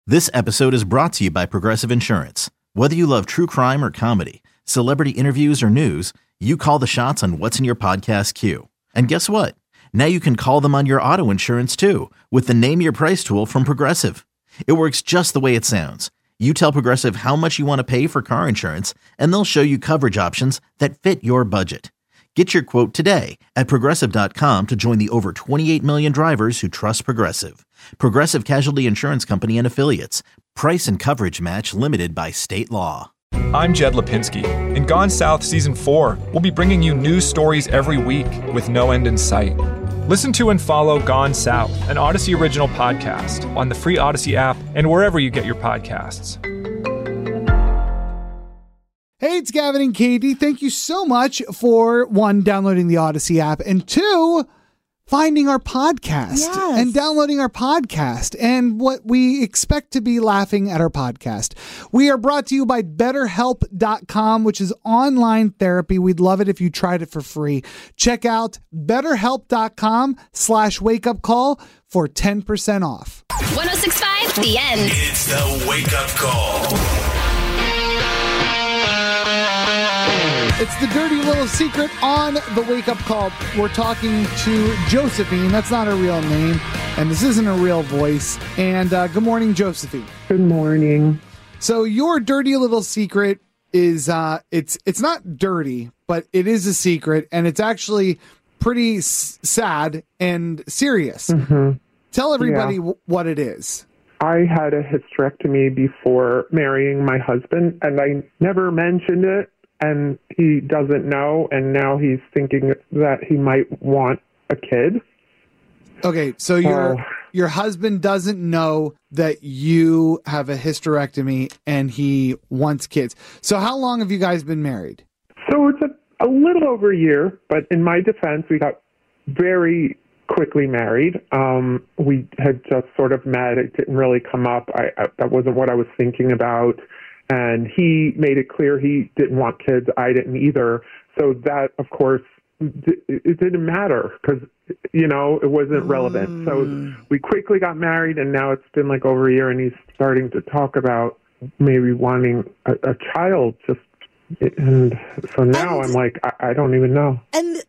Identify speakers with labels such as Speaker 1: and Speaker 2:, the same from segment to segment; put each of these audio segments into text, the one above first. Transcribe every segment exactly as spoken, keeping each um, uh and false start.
Speaker 1: This episode is brought to you by Progressive Insurance. Whether you love true crime or comedy, celebrity interviews or news, you call the shots on what's in your podcast queue. And guess what? Now you can call them on your auto insurance too with the Name Your Price tool from Progressive. It works just the way it sounds. You tell Progressive how much you want to pay for car insurance, and they'll show you coverage options that fit your budget. Get your quote today at Progressive dot com to join the over twenty-eight million drivers who trust Progressive. Progressive Casualty Insurance Company and Affiliates. Price and coverage match limited by state law.
Speaker 2: I'm Jed Lipinski. In Gone South Season four, we'll be bringing you news stories every week with no end in sight. Listen to and follow Gone South, an Odyssey original podcast on the free Odyssey app and wherever you get your podcasts.
Speaker 3: Hey, it's Gavin and Katie. Thank you so much for, one, downloading the Odyssey app, and two, finding our podcast
Speaker 4: yes.
Speaker 3: and downloading our podcast and what we expect to be laughing at our podcast. We are brought to you by better help dot com, which is online therapy. We'd love it if you tried it for free. Check out betterhelp.com slash wake up call for ten percent off.
Speaker 5: one oh six point five, The End.
Speaker 6: It's the wake up call.
Speaker 3: It's the dirty little secret on the wake-up call. We're talking to Josephine. That's not her real name, and this isn't a real voice. And uh, good morning, Josephine.
Speaker 7: Good morning.
Speaker 3: So your dirty little secret is, uh, it's it's not dirty, but it is a secret, and it's actually pretty s- sad and serious.
Speaker 7: Mm-hmm.
Speaker 3: Tell everybody
Speaker 7: Yeah.
Speaker 3: w- what it is.
Speaker 7: I had a hysterectomy before marrying my husband, and I never mentioned it. And he doesn't know, and now he's thinking that he might want a kid.
Speaker 3: Okay, so your
Speaker 7: Oh.
Speaker 3: your husband doesn't know that you have a hysterectomy and he wants kids. So how long have you guys been married?
Speaker 7: So it's a, a little over a year, but in my defense, we got very quickly married. Um, we had just sort of met. It didn't really come up. I, I, that wasn't what I was thinking about. And he made it clear he didn't want kids. I didn't either. So that, of course, it didn't matter because, you know, it wasn't relevant. Mm. So we quickly got married, and now it's been like over a year, and he's starting to talk about maybe wanting a, a child. Just and so now and, I'm like, I, I don't even know.
Speaker 4: And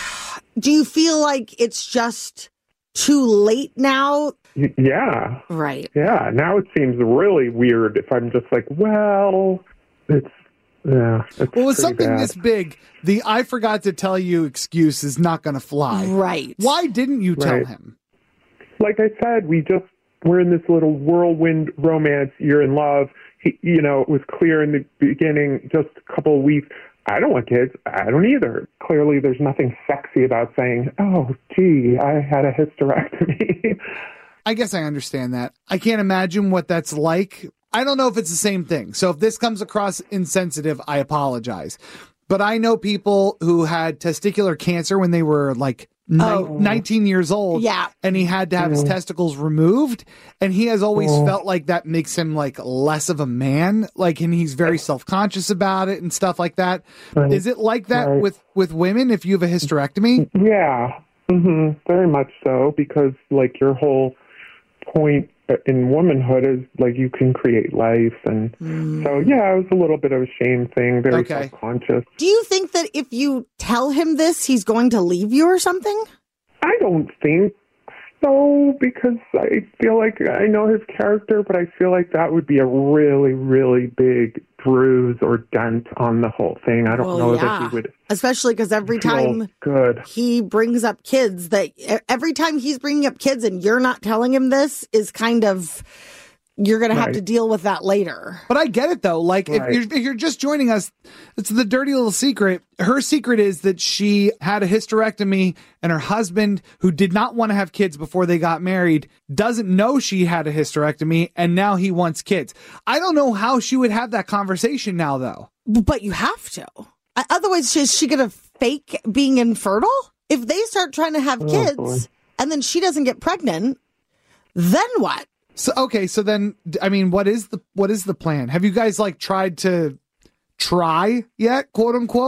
Speaker 4: do you feel like it's just too late now?
Speaker 7: Yeah.
Speaker 4: Right.
Speaker 7: Yeah. Now it seems really weird if I'm just like, well, it's, yeah. It's
Speaker 3: well, with something
Speaker 7: bad.
Speaker 3: this big, the I forgot to tell you excuse is not going to fly.
Speaker 4: Right.
Speaker 3: Why didn't you tell
Speaker 7: Right.
Speaker 3: him?
Speaker 7: Like I said, we just, we're in this little whirlwind romance. You're in love. He, you know, it was clear in the beginning, just a couple of weeks. I don't want kids. I don't either. Clearly, there's nothing sexy about saying, oh, gee, I had a hysterectomy.
Speaker 3: I guess I understand that. I can't imagine what that's like. I don't know if it's the same thing. So if this comes across insensitive, I apologize. But I know people who had testicular cancer when they were like ni-
Speaker 4: Oh.
Speaker 3: nineteen years old.
Speaker 4: Yeah.
Speaker 3: And he had to have his testicles removed. And he has always
Speaker 7: Oh.
Speaker 3: felt like that makes him like less of a man. Like, and he's very self-conscious about it and stuff like that.
Speaker 7: Right.
Speaker 3: Is it like that
Speaker 7: Right.
Speaker 3: with, with women if you have a hysterectomy?
Speaker 7: Yeah, hmm very much so, because like your whole point in womanhood is like you can create life, and
Speaker 4: Mm.
Speaker 7: so yeah, it was a little bit of a shame thing, very
Speaker 3: Okay.
Speaker 7: self-conscious.
Speaker 4: Do you think that if you tell him this, he's going to leave you or something?
Speaker 7: I don't think so, because I feel like I know his character, but I feel like that would be a really, really big bruise or dent on the whole thing. I don't
Speaker 4: Well,
Speaker 7: know
Speaker 4: yeah.
Speaker 7: that he would
Speaker 4: Especially because every
Speaker 7: feel
Speaker 4: time
Speaker 7: good.
Speaker 4: he brings up kids, that every time he's bringing up kids and you're not telling him this is kind of, you're going to have
Speaker 7: Right.
Speaker 4: to deal with that later.
Speaker 3: But I get it though. Like
Speaker 7: Right.
Speaker 3: if you're if you're just joining us, it's the dirty little secret. Her secret is that she had a hysterectomy, and her husband, who did not want to have kids before they got married, doesn't know she had a hysterectomy, and now he wants kids. I don't know how she would have that conversation now though.
Speaker 4: But you have to. Otherwise, is she going to fake being infertile? If they start trying to have
Speaker 7: Oh,
Speaker 4: kids
Speaker 7: boy.
Speaker 4: and then she doesn't get pregnant, then what?
Speaker 3: So okay, so then I mean, what is the what is the plan? Have you guys like tried to try yet, quote unquote?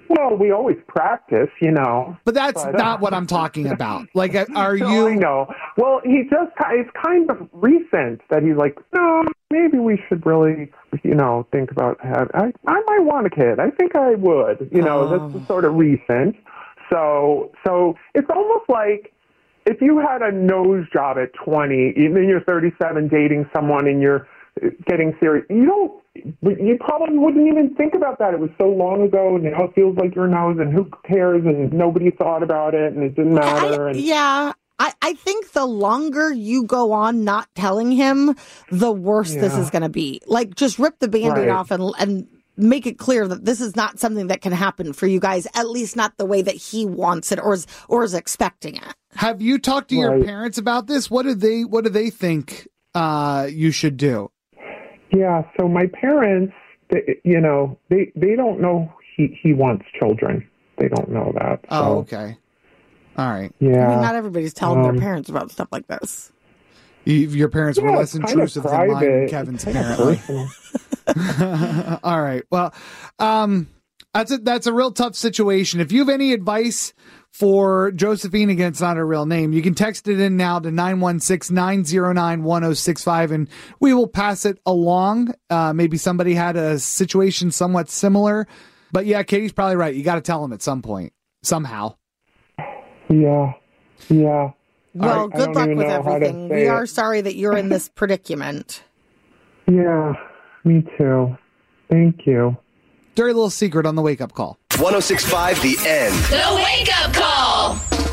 Speaker 7: Well, we always practice, you know.
Speaker 3: But that's
Speaker 7: But,
Speaker 3: not
Speaker 7: uh,
Speaker 3: what I'm talking about. Like, are
Speaker 7: No,
Speaker 3: you?
Speaker 7: I know. Well, he just, it's kind of recent that he's like, no, maybe we should really, you know, think about having, I, I might want a kid. I think I would. You know,
Speaker 4: Oh.
Speaker 7: this is sort of recent. So, so it's almost like if you had a nose job at twenty, even you're thirty-seven dating someone and you're getting serious, you don't, you probably wouldn't even think about that. It was so long ago, and now it feels like your nose, and who cares, and nobody thought about it, and it didn't matter.
Speaker 4: I,
Speaker 7: And
Speaker 4: yeah. I, I think the longer you go on not telling him, the worse this
Speaker 7: Yeah.
Speaker 4: is going to be. Like, just rip the Band-Aid
Speaker 7: Right.
Speaker 4: off and and make it clear that this is not something that can happen for you guys, at least not the way that he wants it or is or is expecting it.
Speaker 3: Have you talked to your
Speaker 7: Right.
Speaker 3: parents about this? What do they What do they think uh, you should do?
Speaker 7: yeah, so my parents, they, you know, they they don't know he he wants children. They don't know that. So,
Speaker 3: Oh, okay. All right.
Speaker 7: Yeah.
Speaker 4: I mean, not everybody's telling
Speaker 7: Um,
Speaker 4: their parents about stuff like this.
Speaker 3: You, your parents were
Speaker 7: Yeah,
Speaker 3: less
Speaker 7: it's kind of
Speaker 3: intrusive than mine and
Speaker 7: private.
Speaker 3: Kevin's,
Speaker 7: It's kind of
Speaker 3: apparently.
Speaker 7: personal.
Speaker 3: All right. Well, um, that's a, that's a real tough situation. If you have any advice for Josephine, again, it's not her real name, you can text it in now to nine one six, nine zero nine, one zero six five, and we will pass it along. Uh, maybe somebody had a situation somewhat similar. But yeah, Katie's probably right. You got to tell them at some point, somehow.
Speaker 7: Yeah. Yeah.
Speaker 4: Well,
Speaker 7: I
Speaker 4: good
Speaker 7: don't
Speaker 4: luck
Speaker 7: even
Speaker 4: with
Speaker 7: know how to
Speaker 4: everything.
Speaker 7: say
Speaker 4: We
Speaker 7: it.
Speaker 4: are sorry that you're in this predicament.
Speaker 7: Yeah. Me too. Thank you.
Speaker 3: Dirty little secret on the wake up call.
Speaker 6: ten sixty-five The End.
Speaker 5: The Wake Up Call.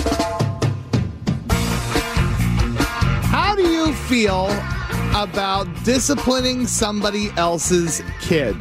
Speaker 3: How do you feel about disciplining somebody else's kid?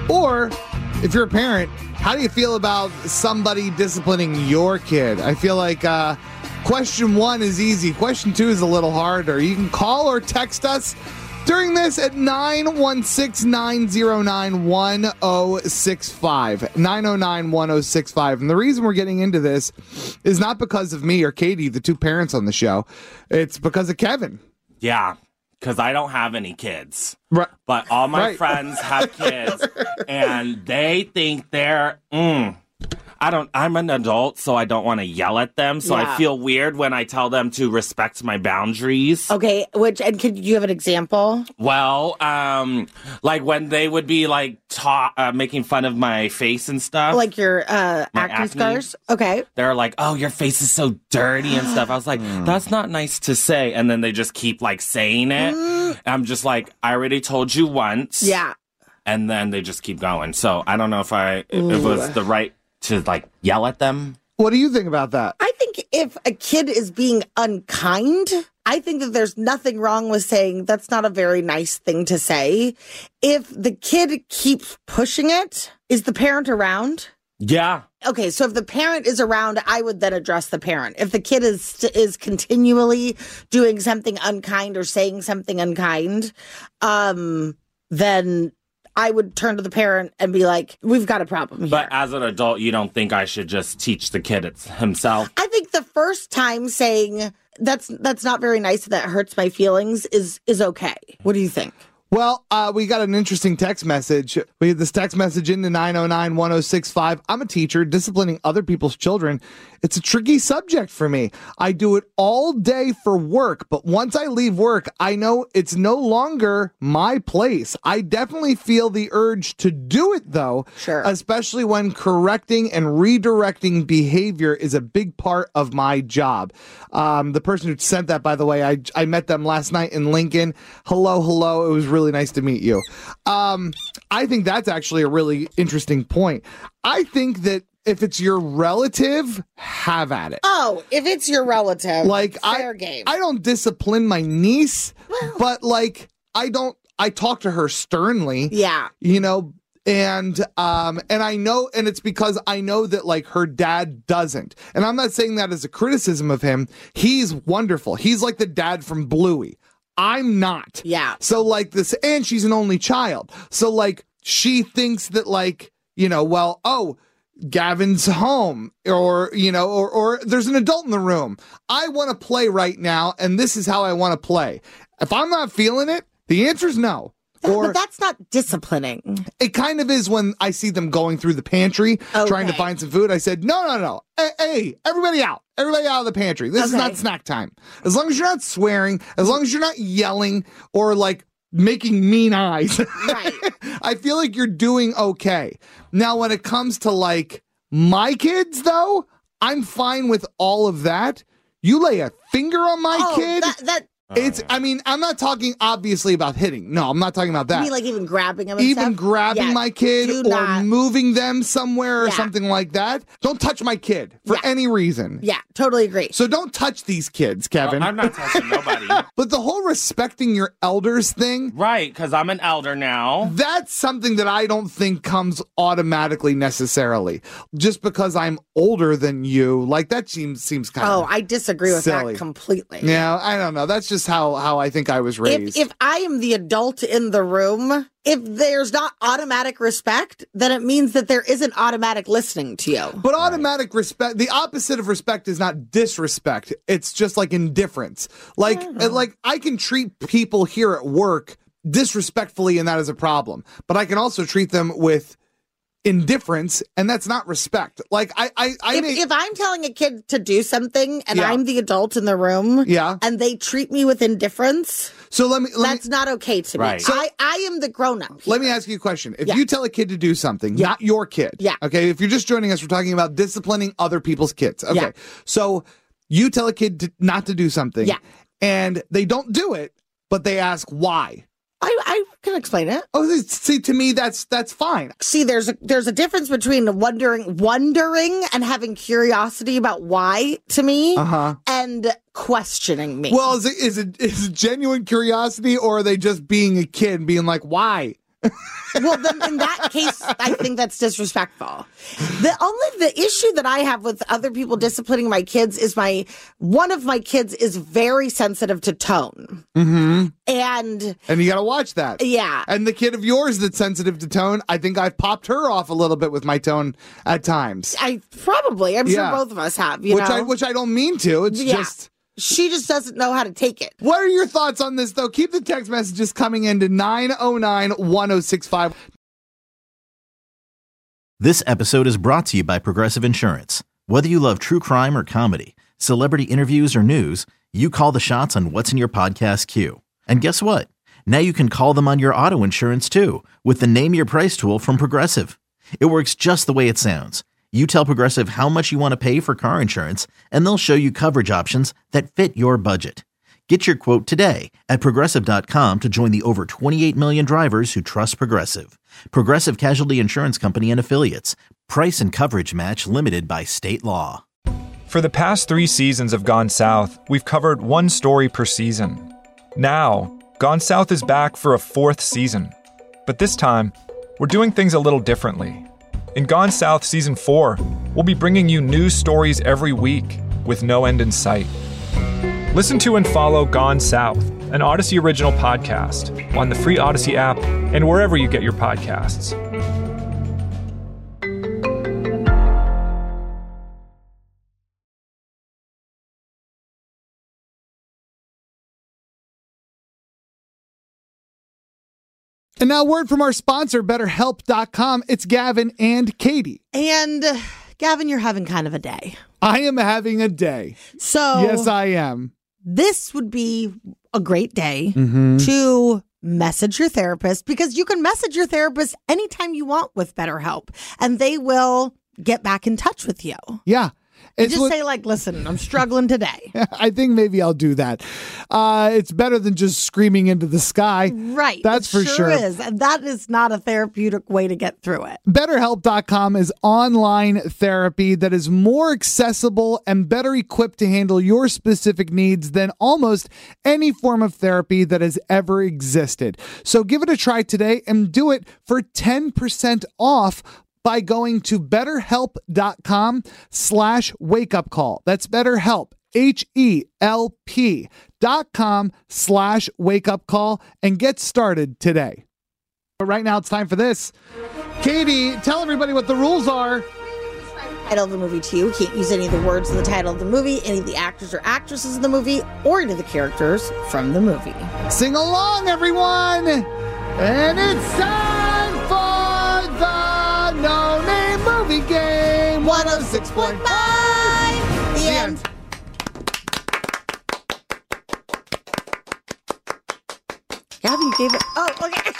Speaker 3: Or if you're a parent, how do you feel about somebody disciplining your kid? I feel like uh, question one is easy. Question two is a little harder. You can call or text us during this at nine one six, nine zero nine, one zero six five. nine zero nine, one zero six five. And the reason we're getting into this is not because of me or Katie, the two parents on the show. It's because of Kevin.
Speaker 8: Yeah, because I don't have any kids.
Speaker 3: Right.
Speaker 8: But all my
Speaker 3: Right.
Speaker 8: friends have kids, and they think they're, mm, I don't, I'm an adult, so I don't want to yell at them. So
Speaker 4: Yeah.
Speaker 8: I feel weird when I tell them to respect my boundaries.
Speaker 4: Okay, which and could you have an example?
Speaker 8: Well, um, like when they would be like ta- uh, making fun of my face and stuff.
Speaker 4: Like your uh,
Speaker 8: My
Speaker 4: acne
Speaker 8: acne.
Speaker 4: scars? Okay.
Speaker 8: They're like, oh, your face is so dirty and stuff. I was like, that's not nice to say. And then they just keep like saying it. I'm just like, I already told you once.
Speaker 4: Yeah.
Speaker 8: And then they just keep going. So I don't know if I, if it was the right to like yell at them.
Speaker 3: What do you think about that?
Speaker 4: I think if a kid is being unkind, I think that there's nothing wrong with saying that's not a very nice thing to say. If the kid keeps pushing it, is the parent around?
Speaker 8: Yeah.
Speaker 4: Okay, so if the parent is around, I would then address the parent. If the kid is is continually doing something unkind or saying something unkind, um, then I would turn to the parent and be like, "We've got a problem here."
Speaker 8: But as an adult, you don't think I should just teach the kid it's himself?
Speaker 4: I think the first time saying that's that's not very nice, that hurts my feelings is is okay. What do you think?
Speaker 3: Well, uh, we got an interesting text message. We had this text message into nine oh nine, one oh six five. I'm a teacher. Disciplining other people's children, it's a tricky subject for me. I do it all day for work, but once I leave work, I know it's no longer my place. I definitely feel the urge to do it, though,
Speaker 4: Sure.
Speaker 3: especially when correcting and redirecting behavior is a big part of my job. Um, the person who sent that, by the way, I, I met them last night in Lincoln. Hello, hello. It was really nice to meet you. Um, I think that's actually a really interesting point. I think that if it's your relative, have at it.
Speaker 4: Oh, if it's your relative,
Speaker 3: Like
Speaker 4: fair
Speaker 3: I,
Speaker 4: game.
Speaker 3: I don't discipline my niece, but like I don't. I talk to her sternly.
Speaker 4: yeah.
Speaker 3: You know, and um and I know, and it's because I know that like her dad doesn't. And I'm not saying that as a criticism of him. He's wonderful. He's like the dad from Bluey. I'm not.
Speaker 4: Yeah.
Speaker 3: So like this, and she's an only child. So like she thinks that like, you know, well, oh, Gavin's home, or, you know, or, or there's an adult in the room. I want to play right now, and this is how I want to play. If I'm not feeling it, the answer is no. Or
Speaker 4: but that's not disciplining.
Speaker 3: it kind of is when I see them going through the pantry
Speaker 4: Okay.
Speaker 3: trying to find some food. I said, no, no, no. Hey, hey, everybody out. Everybody out of the pantry. This is
Speaker 4: Okay.
Speaker 3: not snack time. As long as you're not swearing, as long as you're not yelling or like making mean eyes,
Speaker 4: Right.
Speaker 3: I feel like you're doing okay. Now, when it comes to like my kids, though, I'm fine with all of that. You lay a finger on my
Speaker 4: oh,
Speaker 3: kid.
Speaker 4: that, that
Speaker 3: It's, I mean, I'm not talking obviously about hitting. No, I'm not talking about
Speaker 4: you
Speaker 3: that.
Speaker 4: mean like even grabbing him and
Speaker 3: Even
Speaker 4: stuff?
Speaker 3: grabbing
Speaker 4: Yeah,
Speaker 3: my kid
Speaker 4: do
Speaker 3: or
Speaker 4: not.
Speaker 3: moving them somewhere or
Speaker 4: Yeah.
Speaker 3: something like that. Don't touch my kid for
Speaker 4: Yeah.
Speaker 3: any reason.
Speaker 4: Yeah, totally agree.
Speaker 3: So don't touch these kids, Kevin.
Speaker 8: I'm not touching nobody.
Speaker 3: But the whole respecting your elders thing,
Speaker 8: Right, because I'm an elder now.
Speaker 3: that's something that I don't think comes automatically necessarily. Just because I'm older than you, like that seems seems kind
Speaker 4: Oh,
Speaker 3: of
Speaker 4: I disagree with
Speaker 3: silly.
Speaker 4: that completely.
Speaker 3: Yeah, I don't know. That's just how how I think I was raised.
Speaker 4: If, if I am the adult in the room, if there's not automatic respect, then it means that there isn't automatic listening to you.
Speaker 3: But automatic respect, the opposite of respect is not disrespect. It's just like indifference. Like, like I can treat people here at work disrespectfully, and that is a problem. But I can also treat them with indifference, and that's not respect. Like I, I, I
Speaker 4: If,
Speaker 3: may-
Speaker 4: if I'm telling a kid to do something and
Speaker 3: Yeah.
Speaker 4: I'm the adult in the room,
Speaker 3: Yeah.
Speaker 4: and they treat me with indifference,
Speaker 3: so let me let
Speaker 4: that's
Speaker 3: me,
Speaker 4: not okay to me.
Speaker 8: Right.
Speaker 3: So-
Speaker 4: I, I am the grown up.
Speaker 3: let me ask you a question. If
Speaker 4: Yeah.
Speaker 3: you tell a kid to do something,
Speaker 4: Yeah.
Speaker 3: not your kid,
Speaker 4: Yeah.
Speaker 3: okay. If you're just joining us, we're talking about disciplining other people's kids. Okay,
Speaker 4: Yeah.
Speaker 3: so you tell a kid to, not to do something,
Speaker 4: Yeah.
Speaker 3: and they don't do it, but they ask why.
Speaker 4: I, I can explain it.
Speaker 3: Oh, see, to me, that's that's fine.
Speaker 4: See, there's a there's a difference between wondering wondering and having curiosity about why to me
Speaker 3: Uh-huh.
Speaker 4: and questioning me.
Speaker 3: Well, is it is it is it genuine curiosity, or are they just being a kid and being like, why?
Speaker 4: Well, then in that case, I think that's disrespectful. The only the issue that I have with other people disciplining my kids is my one of my kids is very sensitive to tone,
Speaker 3: Mm-hmm.
Speaker 4: and
Speaker 3: And you got to watch that.
Speaker 4: yeah,
Speaker 3: And the kid of yours that's sensitive to tone, I think I've popped her off a little bit with my tone at times.
Speaker 4: I probably I'm
Speaker 3: Yeah.
Speaker 4: sure both of us have. You
Speaker 3: Which
Speaker 4: know,
Speaker 3: I which I don't mean to. It's
Speaker 4: Yeah.
Speaker 3: just.
Speaker 4: she just doesn't know how to take it.
Speaker 3: What are your thoughts on this, though? Keep the text messages coming in to nine oh nine, one oh six five.
Speaker 1: This episode is brought to you by Progressive Insurance. Whether you love true crime or comedy, celebrity interviews or news, you call the shots on what's in your podcast queue. And guess what? Now you can call them on your auto insurance too with the Name Your Price tool from Progressive. It works just the way it sounds. You tell Progressive how much you want to pay for car insurance, and they'll show you coverage options that fit your budget. Get your quote today at Progressive dot com to join the over twenty-eight million drivers who trust Progressive. Progressive Casualty Insurance Company and Affiliates. Price and coverage match limited by state law.
Speaker 2: For the past three seasons of Gone South, we've covered one story per season. Now, Gone South is back for a fourth season. But this time, we're doing things a little differently. In Gone South Season four, we'll be bringing you news stories every week with no end in sight. Listen to and follow Gone South, an Odyssey original podcast, on the free Odyssey app and wherever you get your podcasts.
Speaker 3: And now, word from our sponsor, better help dot com. It's Gavin and Katie.
Speaker 4: And uh, Gavin, you're having kind of a day.
Speaker 3: I am having a day.
Speaker 4: So
Speaker 3: Yes, I am.
Speaker 4: this would be a great day
Speaker 3: Mm-hmm.
Speaker 4: to message your therapist, because you can message your therapist anytime you want with BetterHelp, and they will get back in touch with you.
Speaker 3: Yeah.
Speaker 4: You
Speaker 3: It's
Speaker 4: just
Speaker 3: what-
Speaker 4: say like, listen, I'm struggling today.
Speaker 3: I think maybe I'll do that. Uh, it's better than just screaming into the sky.
Speaker 4: Right.
Speaker 3: That's
Speaker 4: it
Speaker 3: for
Speaker 4: sure
Speaker 3: sure.
Speaker 4: is. And that is not a therapeutic way to get through it.
Speaker 3: better help dot com is online therapy that is more accessible and better equipped to handle your specific needs than almost any form of therapy that has ever existed. So give it a try today and do it for ten percent off by going to betterhelp.com slash wake up call. That's BetterHelp, H E L P dot com slash wake up call, and get started today. But right now it's time for this. Katie, tell everybody what the rules are.
Speaker 4: Title of the movie to you. You can't use any of the words in the title of the movie, any of the actors or actresses in the movie, or any of the characters from the movie.
Speaker 3: Sing along, everyone. And it's time for the No Name Movie Game.
Speaker 4: one oh six point five. The end. Gabby, you gave it. Oh, okay.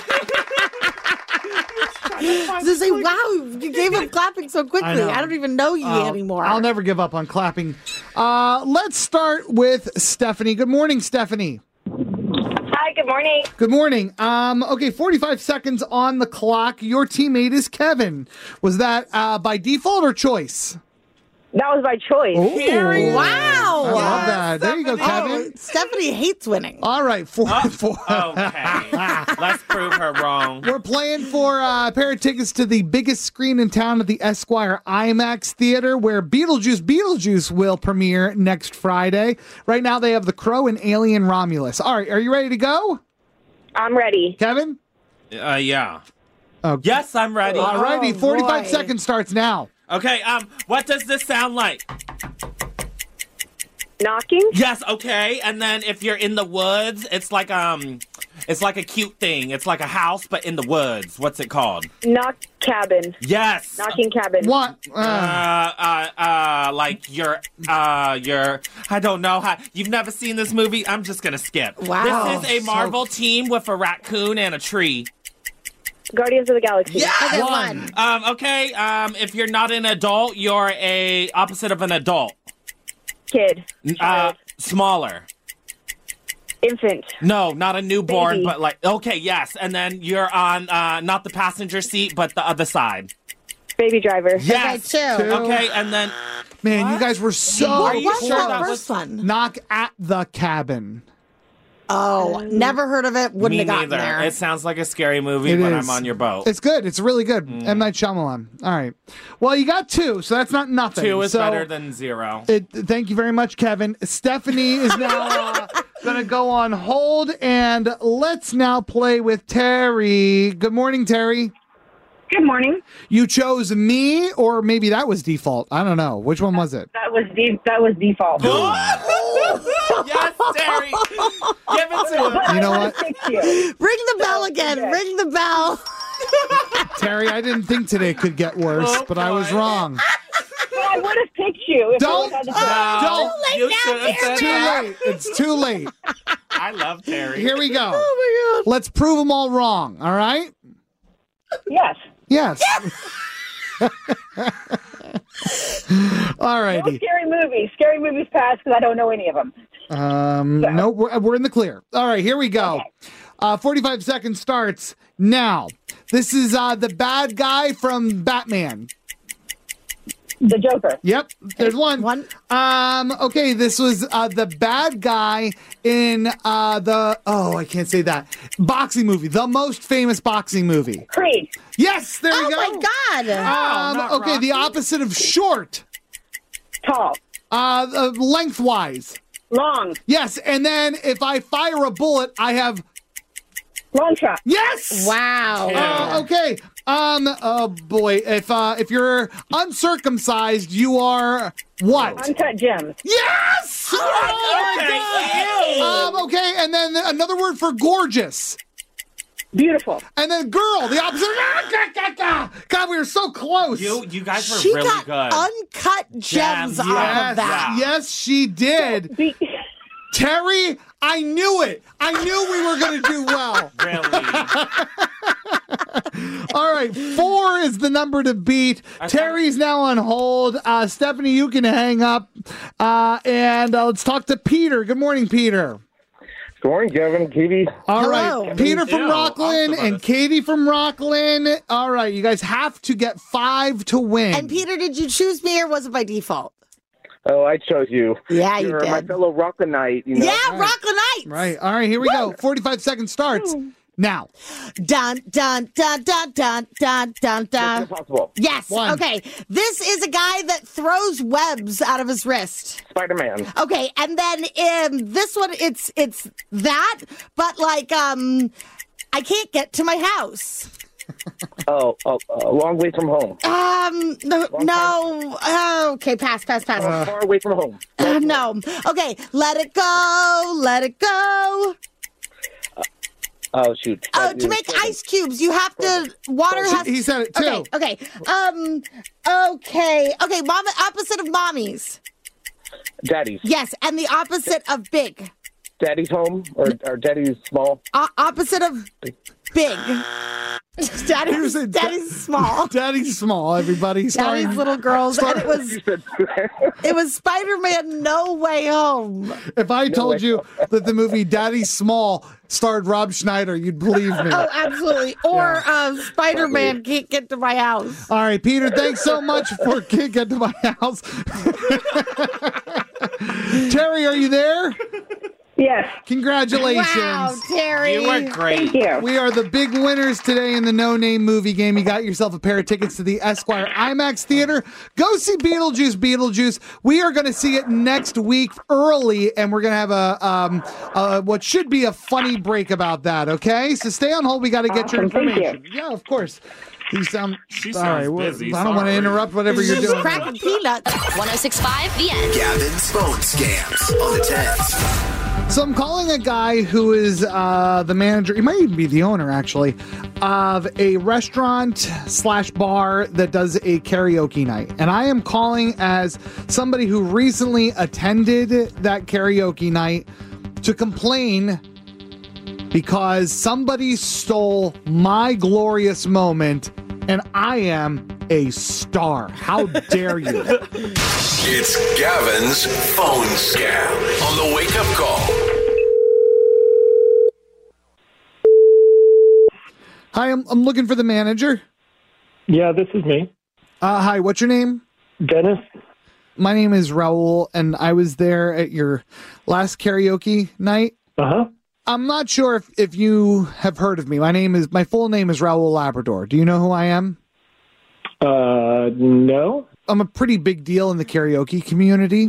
Speaker 4: I was gonna say, wow, you gave up clapping so quickly.
Speaker 3: I know.
Speaker 4: I, don't even know you
Speaker 3: Uh,
Speaker 4: anymore.
Speaker 3: I'll never give up on clapping. Uh, let's start with Stephanie. Good morning, Stephanie.
Speaker 9: Hi, good morning.
Speaker 3: Good morning. Um, okay, forty-five seconds on the clock. Your teammate is Kevin. Was that uh, by default or choice?
Speaker 9: That was by choice.
Speaker 3: Ooh.
Speaker 4: Wow.
Speaker 3: I love that. There you go,
Speaker 4: Oh,
Speaker 3: Kevin.
Speaker 4: Stephanie hates winning.
Speaker 3: All right, four, four.
Speaker 8: Okay. Let's prove her wrong.
Speaker 3: We're playing for uh, a pair of tickets to the biggest screen in town at the Esquire IMAX Theater, where Beetlejuice Beetlejuice will premiere next Friday. Right now, they have The Crow and Alien Romulus. All right, are you ready to go?
Speaker 9: I'm ready.
Speaker 3: Kevin?
Speaker 8: Uh, yeah.
Speaker 3: Okay.
Speaker 8: Yes, I'm ready.
Speaker 3: All righty,
Speaker 4: Oh,
Speaker 3: forty-five
Speaker 4: boy.
Speaker 3: seconds starts now.
Speaker 8: Okay, um, what does this sound like?
Speaker 9: Knocking?
Speaker 8: Yes, okay. And then if you're in the woods, it's like um it's like a cute thing. It's like a house but in the woods. What's it called?
Speaker 9: Knock cabin.
Speaker 8: Yes.
Speaker 9: Knocking cabin.
Speaker 3: What? Uh,
Speaker 8: Uh, uh, uh, like you're, uh, you're, I don't know how, you've never seen this movie? I'm just gonna skip.
Speaker 4: Wow.
Speaker 8: This is a Marvel team with a raccoon and a tree.
Speaker 9: Guardians of the Galaxy.
Speaker 4: Okay,
Speaker 3: One.
Speaker 4: one.
Speaker 8: Um, okay, um, if you're not an adult, you're a opposite of an adult.
Speaker 9: Kid.
Speaker 8: Uh,
Speaker 9: Child.
Speaker 8: smaller.
Speaker 9: Infant.
Speaker 8: No, not a newborn,
Speaker 9: Baby.
Speaker 8: but like, okay, yes. And then you're on, uh, not the passenger seat, but the other side.
Speaker 9: Baby driver.
Speaker 8: Yes.
Speaker 4: Okay, two.
Speaker 8: Okay, and then,
Speaker 3: man, you guys were so
Speaker 8: Are you
Speaker 4: What's
Speaker 8: sure
Speaker 3: close.
Speaker 4: that
Speaker 8: that
Speaker 4: first one?
Speaker 3: Knock at the cabin.
Speaker 4: Oh, never heard of it. Wouldn't
Speaker 8: me
Speaker 4: have gotten
Speaker 8: neither.
Speaker 4: there.
Speaker 8: It sounds like a scary movie,
Speaker 3: It
Speaker 8: but
Speaker 3: is.
Speaker 8: I'm on your boat.
Speaker 3: It's good. It's really good. M. Night Shyamalan. All right. Well, you got two, so that's not nothing.
Speaker 8: Two is
Speaker 3: So,
Speaker 8: better than zero.
Speaker 3: It, thank you very much, Kevin. Stephanie is now uh, going to go on hold, and let's now play with Terry. Good morning, Terry.
Speaker 9: Good morning.
Speaker 3: You chose me, or maybe that was default. I don't know. Which one was it?
Speaker 9: That was de- that was default.
Speaker 8: Yes, Terry. Give it to him.
Speaker 3: You know what,
Speaker 9: Fix you.
Speaker 4: Ring the bell again.
Speaker 9: okay.
Speaker 4: Ring the bell.
Speaker 3: Terry? I didn't think today could get worse,
Speaker 8: Oh,
Speaker 3: but I was
Speaker 8: boy.
Speaker 3: wong.
Speaker 9: But I would have picked you. If
Speaker 3: Don't-
Speaker 9: I was had the
Speaker 8: No,
Speaker 9: choice.
Speaker 8: you
Speaker 4: now,
Speaker 8: should have
Speaker 3: It's
Speaker 8: said
Speaker 3: too
Speaker 8: that.
Speaker 3: late. It's too late.
Speaker 8: I love Terry.
Speaker 3: Here we go.
Speaker 4: Oh my
Speaker 3: Let's prove them all wrong. All right?
Speaker 9: Yes.
Speaker 3: Yes. All
Speaker 9: No
Speaker 3: righty.
Speaker 9: scary movies. Scary movies pass because I don't know any of them.
Speaker 3: Um, no, we're, we're in the clear. All right, here we go. Uh, forty-five seconds starts now. This is uh, the bad guy from Batman.
Speaker 9: The Joker.
Speaker 3: Yep, there's one.
Speaker 4: One.
Speaker 3: Um, okay, this was uh, the bad guy in uh, the, oh, I can't say that, boxing movie, the most famous boxing movie.
Speaker 9: Creed.
Speaker 3: Yes, there you
Speaker 4: Oh
Speaker 3: go.
Speaker 4: my God.
Speaker 3: Um,
Speaker 8: not
Speaker 3: okay, the
Speaker 8: Rocky.
Speaker 3: opposite of short.
Speaker 9: Tall.
Speaker 3: Uh, uh, lengthwise.
Speaker 9: Long.
Speaker 3: Yes, and then if I fire a bullet, I have
Speaker 9: Long shot.
Speaker 3: yes.
Speaker 4: Wow.
Speaker 3: Uh, okay. Um. Oh boy. If uh, if you're uncircumcised, you are what?
Speaker 9: Uncut gems.
Speaker 3: Yes. Oh, my
Speaker 8: Okay,
Speaker 3: God.
Speaker 8: ew.
Speaker 3: Um. Okay. And then another word for gorgeous.
Speaker 9: Beautiful.
Speaker 3: And then girl, the opposite. Ah, gah, gah, gah. God, we were so close.
Speaker 8: You, you guys were
Speaker 4: She
Speaker 8: really
Speaker 4: got
Speaker 8: good.
Speaker 4: uncut gems
Speaker 8: Gems,
Speaker 4: off
Speaker 3: yes,
Speaker 4: of that.
Speaker 3: yes, she did.
Speaker 9: Be-
Speaker 3: Terry, I knew it. I knew we were going to do well.
Speaker 8: Really.
Speaker 3: All right, four is the number to beat.
Speaker 8: I
Speaker 3: Terry's now on hold. Uh, Stephanie, you can hang up. Uh, and uh, let's talk to Peter. Good morning, Peter.
Speaker 10: Good morning, Kevin, Katie.
Speaker 3: All
Speaker 4: Hello.
Speaker 3: right, Peter from
Speaker 8: Ew,
Speaker 3: Rockland
Speaker 8: awesome.
Speaker 3: and Katie from Rockland. All right, you guys have to get five to win.
Speaker 4: And Peter, did you choose me or was it by default?
Speaker 10: Oh, I chose you.
Speaker 4: Yeah, you
Speaker 10: You're
Speaker 4: did.
Speaker 10: my fellow Rocklandite. You know?
Speaker 4: Yeah, Rockland Knights.
Speaker 3: Right. All right, here we go. forty-five seconds starts now.
Speaker 4: Dun dun dun dun dun dun dun dun.
Speaker 10: Impossible.
Speaker 4: Yes.
Speaker 3: One.
Speaker 4: Okay. This is a guy that throws webs out of his wrist.
Speaker 10: Spider-Man.
Speaker 4: Okay, and then um, this one, it's it's that, but like um, I can't get to my house.
Speaker 10: Oh, oh, a long way from home.
Speaker 4: Um, no, no. Oh, okay, pass, pass, pass.
Speaker 10: Uh, far away from home.
Speaker 4: Uh, no. Okay, let it go, let it go.
Speaker 10: Oh, shoot.
Speaker 4: Oh, to make ice cubes, you have to water has.
Speaker 3: He said it too.
Speaker 4: Okay, okay, um, okay, okay. Mama, opposite of mommies.
Speaker 10: Daddy's.
Speaker 4: Yes, and the opposite of big.
Speaker 10: Daddy's home or, or Daddy's small?
Speaker 4: O- opposite of big. Daddy's,
Speaker 3: da-
Speaker 4: Daddy's small.
Speaker 3: Daddy's small, everybody.
Speaker 4: Daddy's
Speaker 3: Starring-
Speaker 4: little girls,
Speaker 3: Star-
Speaker 4: and it was it was Spider-Man No Way Home.
Speaker 3: If I told you that the movie Daddy's Small starred Rob Schneider, you'd believe me.
Speaker 4: Oh, absolutely. Or uh, Spider-Man Can't Get to My House.
Speaker 3: All right, Peter, thanks so much for Can't Get to My House. Terry, are you there?
Speaker 9: Yes.
Speaker 3: Congratulations.
Speaker 4: Wow, Terry.
Speaker 8: You were great.
Speaker 9: Thank you.
Speaker 3: We are the big winners today in the No Name Movie Game. You got yourself a pair of tickets to the Esquire IMAX Theater. Go see Beetlejuice, Beetlejuice. We are going to see it next week early, and we're going to have a um uh what should be a funny break about that, okay? So stay on hold. We got to get your
Speaker 9: Awesome. Thank you.
Speaker 3: information. Yeah, of course. You sound...
Speaker 8: She
Speaker 3: all
Speaker 8: sounds
Speaker 3: right, well,
Speaker 8: busy.
Speaker 3: I don't want to
Speaker 8: Sorry.
Speaker 3: interrupt whatever you're
Speaker 4: She's
Speaker 3: doing.
Speaker 4: cracking peanuts.
Speaker 5: one oh six point five The End.
Speaker 6: Gavin's phone scams on the tens.
Speaker 3: So I'm calling a guy who is uh, the manager, he might even be the owner actually, of a restaurant slash bar that does a karaoke night. And I am calling as somebody who recently attended that karaoke night to complain because somebody stole my glorious moment and I am a star. How dare you?
Speaker 6: It's Gavin's phone scam on the Wake Up Call.
Speaker 3: Hi, I'm, I'm looking for the manager.
Speaker 11: Yeah, this is me.
Speaker 3: Uh, hi, what's your name?
Speaker 11: Dennis?
Speaker 3: My name is Raul, and I was there at your last karaoke night.
Speaker 11: Uh-huh.
Speaker 3: I'm not sure if, if you have heard of me. My name is my full name is Raul Labrador. Do you know who I am?
Speaker 11: Uh, no.
Speaker 3: I'm a pretty big deal in the karaoke community.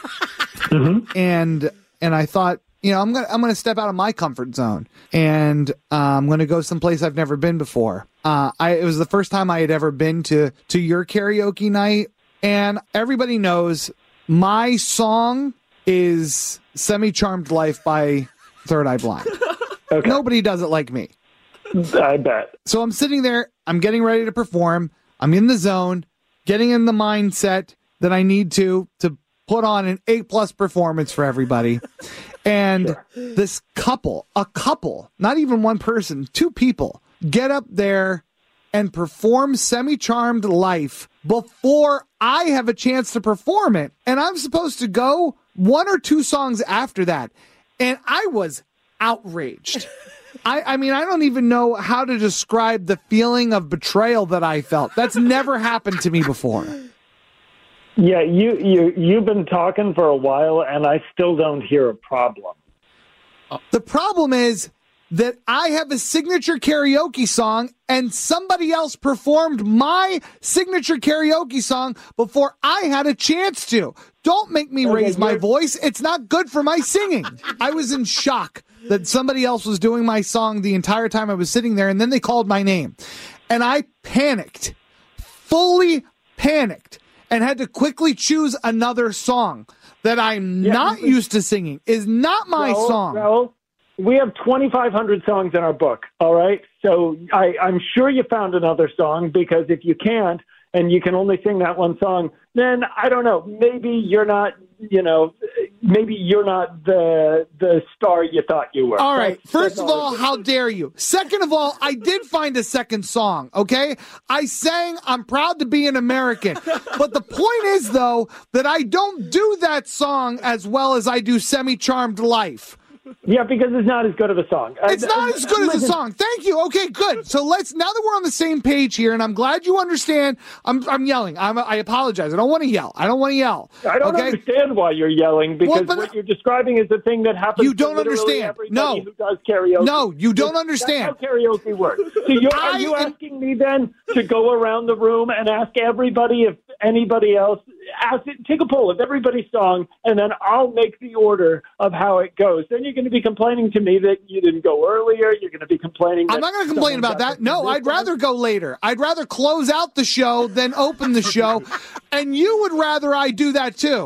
Speaker 11: Mm-hmm.
Speaker 3: And and I thought, you know, I'm gonna I'm gonna step out of my comfort zone, and uh, I'm gonna go someplace I've never been before. Uh, I it was the first time I had ever been to to your karaoke night, and everybody knows my song is "Semi Charmed Life" by Third Eye Blind.
Speaker 11: Okay.
Speaker 3: Nobody does it like me.
Speaker 11: I bet.
Speaker 3: So I'm sitting there, I'm getting ready to perform, I'm in the zone, getting in the mindset that I need to to put on an A plus performance for everybody. And sure. This couple, a couple, not even one person, two people, get up there and perform Semi-Charmed Life before I have a chance to perform it. And I'm supposed to go one or two songs after that. And I was outraged. I, I mean, I don't even know how to describe the feeling of betrayal that I felt. That's never happened to me before.
Speaker 11: Yeah, you, you, you've been talking for a while, and I still don't hear a problem.
Speaker 3: The problem is that I have a signature karaoke song, and somebody else performed my signature karaoke song before I had a chance to. Don't make me
Speaker 11: Okay,
Speaker 3: raise my
Speaker 11: you're-
Speaker 3: voice. It's not good for my singing. I was in shock that somebody else was doing my song the entire time I was sitting there, and then they called my name. And I panicked, fully panicked, and had to quickly choose another song that I'm
Speaker 11: Yeah,
Speaker 3: not
Speaker 11: but-
Speaker 3: used to singing, is not my
Speaker 11: Raul,
Speaker 3: song.
Speaker 11: Raul, we have twenty-five hundred songs in our book, all right? So I, I'm sure you found another song, because if you can't, and you can only sing that one song, then I don't know, maybe you're not, you know, maybe you're not the the star you thought you were.
Speaker 3: All right.
Speaker 11: That's-
Speaker 3: First
Speaker 11: that's
Speaker 3: of
Speaker 11: all
Speaker 3: all,
Speaker 11: it is.
Speaker 3: how dare you? Second of all, I did find a second song, okay? I sang I'm Proud to Be an American. But the point is, though, that I don't do that song as well as I do Semi-Charmed Life.
Speaker 11: Yeah, because it's not as good of a song.
Speaker 3: It's
Speaker 11: I-
Speaker 3: not
Speaker 11: I-
Speaker 3: as good as a
Speaker 11: listen,
Speaker 3: song. Thank you. Okay, good. So let's, now that we're on the same page here, and I'm glad you understand, I'm I'm yelling. I'm, I apologize. I don't want to yell. I don't want to yell.
Speaker 11: I don't
Speaker 3: okay?
Speaker 11: understand why you're yelling, because
Speaker 3: Well, but-
Speaker 11: what you're describing is a thing that happens
Speaker 3: You don't
Speaker 11: to literally
Speaker 3: understand.
Speaker 11: everybody
Speaker 3: No.
Speaker 11: who does karaoke.
Speaker 3: No, you don't
Speaker 11: That's-
Speaker 3: understand.
Speaker 11: That's how karaoke works. So you're,
Speaker 3: I
Speaker 11: are you
Speaker 3: am-
Speaker 11: asking me then to go around the room and ask everybody if anybody else, ask, take a poll of everybody's song, and then I'll make the order of how it goes. Then you're going to be complaining to me that you didn't go earlier. You're going to be complaining.
Speaker 3: I'm not going to complain about that. No, I'd rather go later. I'd rather close out the show than open the show. And you would rather I do that too.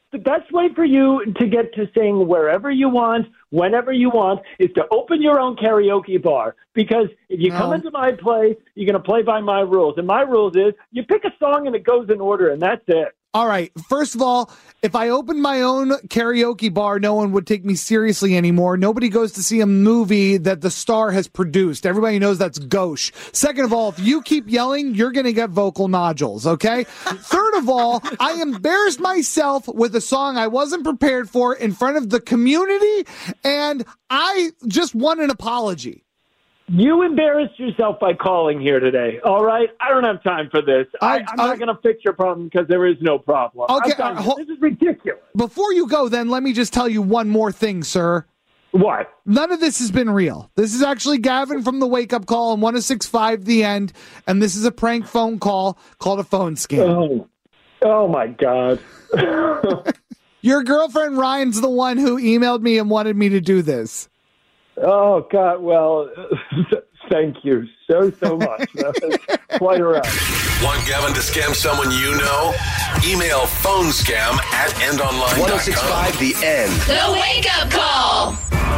Speaker 11: the best way for you to get to sing wherever you want, whenever you want, is to open your own karaoke bar. Because if you
Speaker 3: No.
Speaker 11: come into my place, you're going to play by my rules. And my rules is you pick a song and it goes in order, and that's it.
Speaker 3: All right. First of all, if I opened my own karaoke bar, no one would take me seriously anymore. Nobody goes to see a movie that the star has produced. Everybody knows that's gauche. Second of all, if you keep yelling, you're going to get vocal nodules, okay? Third of all, I embarrassed myself with a song I wasn't prepared for in front of the community, and I just want an apology.
Speaker 11: You embarrassed yourself by calling here today, all right? I don't have time for this. I,
Speaker 3: I-
Speaker 11: I'm
Speaker 3: I-
Speaker 11: not going to fix your problem because there is no problem.
Speaker 3: Okay,
Speaker 11: I'm done.
Speaker 3: uh, hol-
Speaker 11: This is ridiculous.
Speaker 3: Before you go, then, let me just tell you one more thing, sir.
Speaker 11: What?
Speaker 3: None of this has been real. This is actually Gavin from the Wake Up Call on one oh six point five The End, and this is a prank phone call called a phone scam.
Speaker 11: Oh, oh my God.
Speaker 3: Your girlfriend Ryan's the one who emailed me and wanted me to do this.
Speaker 11: Oh, God. Well, thank you so, so much. That was quite a ride.
Speaker 6: Want Gavin to scam someone you know? Email phonescam at endonline dot com.
Speaker 12: ten sixty-five The End.
Speaker 5: The Wake Up Call.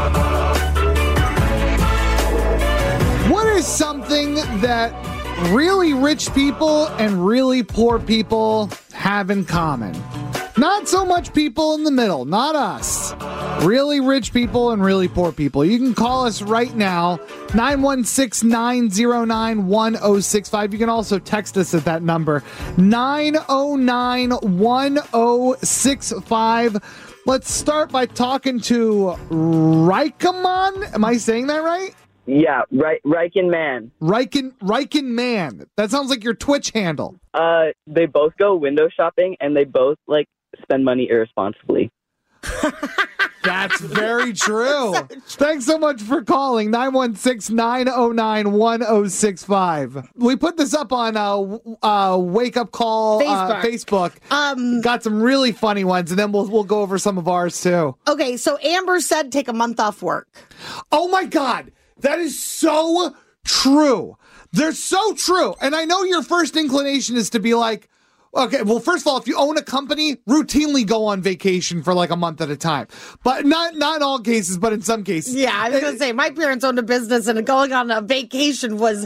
Speaker 3: What is something that really rich people and really poor people have in common? Not so much people in the middle, not us. Really rich people and really poor people. You can call us right now, nine one six, nine zero nine, one oh six five. You can also text us at that number, nine oh nine, one oh six five. Let's start by talking to Reikamon. Am I saying that right?
Speaker 13: Yeah, right, Riken Man.
Speaker 3: Riken, Riken Man. That sounds like your Twitch handle.
Speaker 13: Uh, they both go window shopping, and they both, like, spend money irresponsibly.
Speaker 3: That's very true. Thanks so much for calling. nine one six, nine oh nine, one oh six five. We put this up on uh, uh, Wake Up Call uh,
Speaker 4: Facebook.
Speaker 3: Facebook.
Speaker 4: Um,
Speaker 3: Got some really funny ones, and then we'll we'll go over some of ours too.
Speaker 4: Okay, so Amber said take a month off work.
Speaker 3: Oh my God, that is so true. They're so true. And I know your first inclination is to be like, okay, well, first of all, if you own a company, routinely go on vacation for like a month at a time. But not not in all cases, but in some cases.
Speaker 4: Yeah, I was going to say, my parents owned a business and going on a vacation was...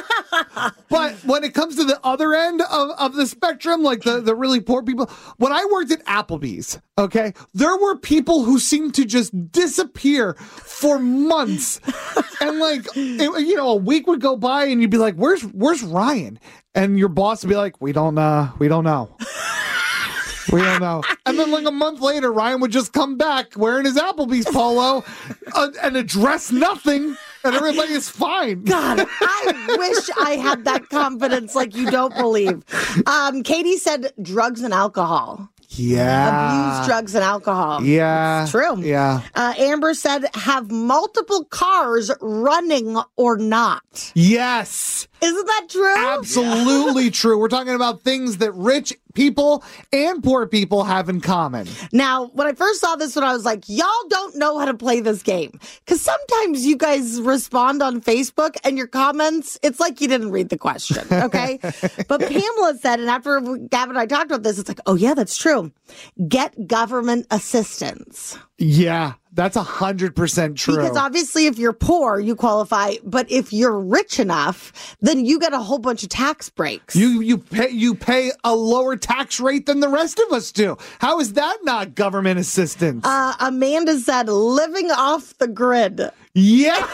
Speaker 3: But when it comes to the other end of, of the spectrum, like the, the really poor people, when I worked at Applebee's, okay, there were people who seemed to just disappear for months. And like, it, you know, a week would go by and you'd be like, where's where's Ryan? And your boss would be like, we don't, uh, we don't know. We don't know. And then like a month later, Ryan would just come back wearing his Applebee's polo uh, and address nothing. And everybody is fine.
Speaker 4: God, I wish I had that confidence like you don't believe. Um, Katie said drugs and alcohol.
Speaker 3: Yeah.
Speaker 4: Abuse drugs and alcohol.
Speaker 3: Yeah.
Speaker 4: It's true.
Speaker 3: Yeah.
Speaker 4: Uh, Amber said have multiple cars running or not.
Speaker 3: Yes.
Speaker 4: Isn't that true?
Speaker 3: Absolutely true. We're talking about things that rich people and poor people have in common.
Speaker 4: Now, when I first saw this one, I was like, y'all don't know how to play this game. Because sometimes you guys respond on Facebook and your comments, it's like you didn't read the question, okay? But Pamela said, and after Gavin and I talked about this, it's like, oh, yeah, that's true. Get government assistance.
Speaker 3: Yeah, that's one hundred percent true.
Speaker 4: Because obviously if you're poor, you qualify. But if you're rich enough, then you get a whole bunch of tax breaks.
Speaker 3: You you pay you pay a lower tax rate than the rest of us do. How is that not government assistance?
Speaker 4: Uh, Amanda said living off the grid.
Speaker 3: Yeah.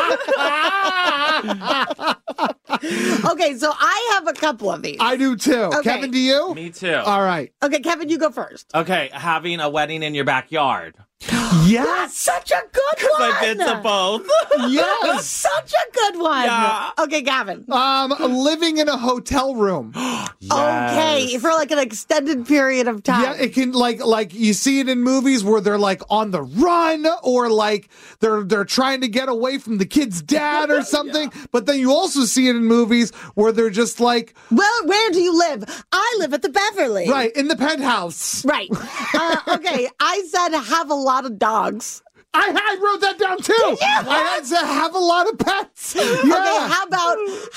Speaker 4: Okay, so I have a couple of these.
Speaker 3: I do too.
Speaker 4: Okay.
Speaker 3: Kevin, do you?
Speaker 8: Me too.
Speaker 3: All right.
Speaker 4: Okay, Kevin, you go first.
Speaker 8: Okay, having a wedding in your backyard.
Speaker 3: Yes.
Speaker 4: That's such a good one.
Speaker 8: I've been to both.
Speaker 4: That's
Speaker 3: Yes.
Speaker 4: such a good one.
Speaker 8: Yeah.
Speaker 4: Okay, Gavin.
Speaker 3: Um, living in a hotel room.
Speaker 4: Okay, for like an extended period of time.
Speaker 3: Yeah, it can like like you see it in movies where they're like on the run or like they're they're trying to get away from the kid's dad or something. Yeah. But then you also see it in movies where they're just like,
Speaker 4: well, where do you live? I live at the Beverly.
Speaker 3: Right, in the penthouse.
Speaker 4: Right. Uh, okay, I said have a lot of dogs.
Speaker 3: I, I wrote that down too. I had to have a lot of pets. Yeah.
Speaker 4: Okay, how about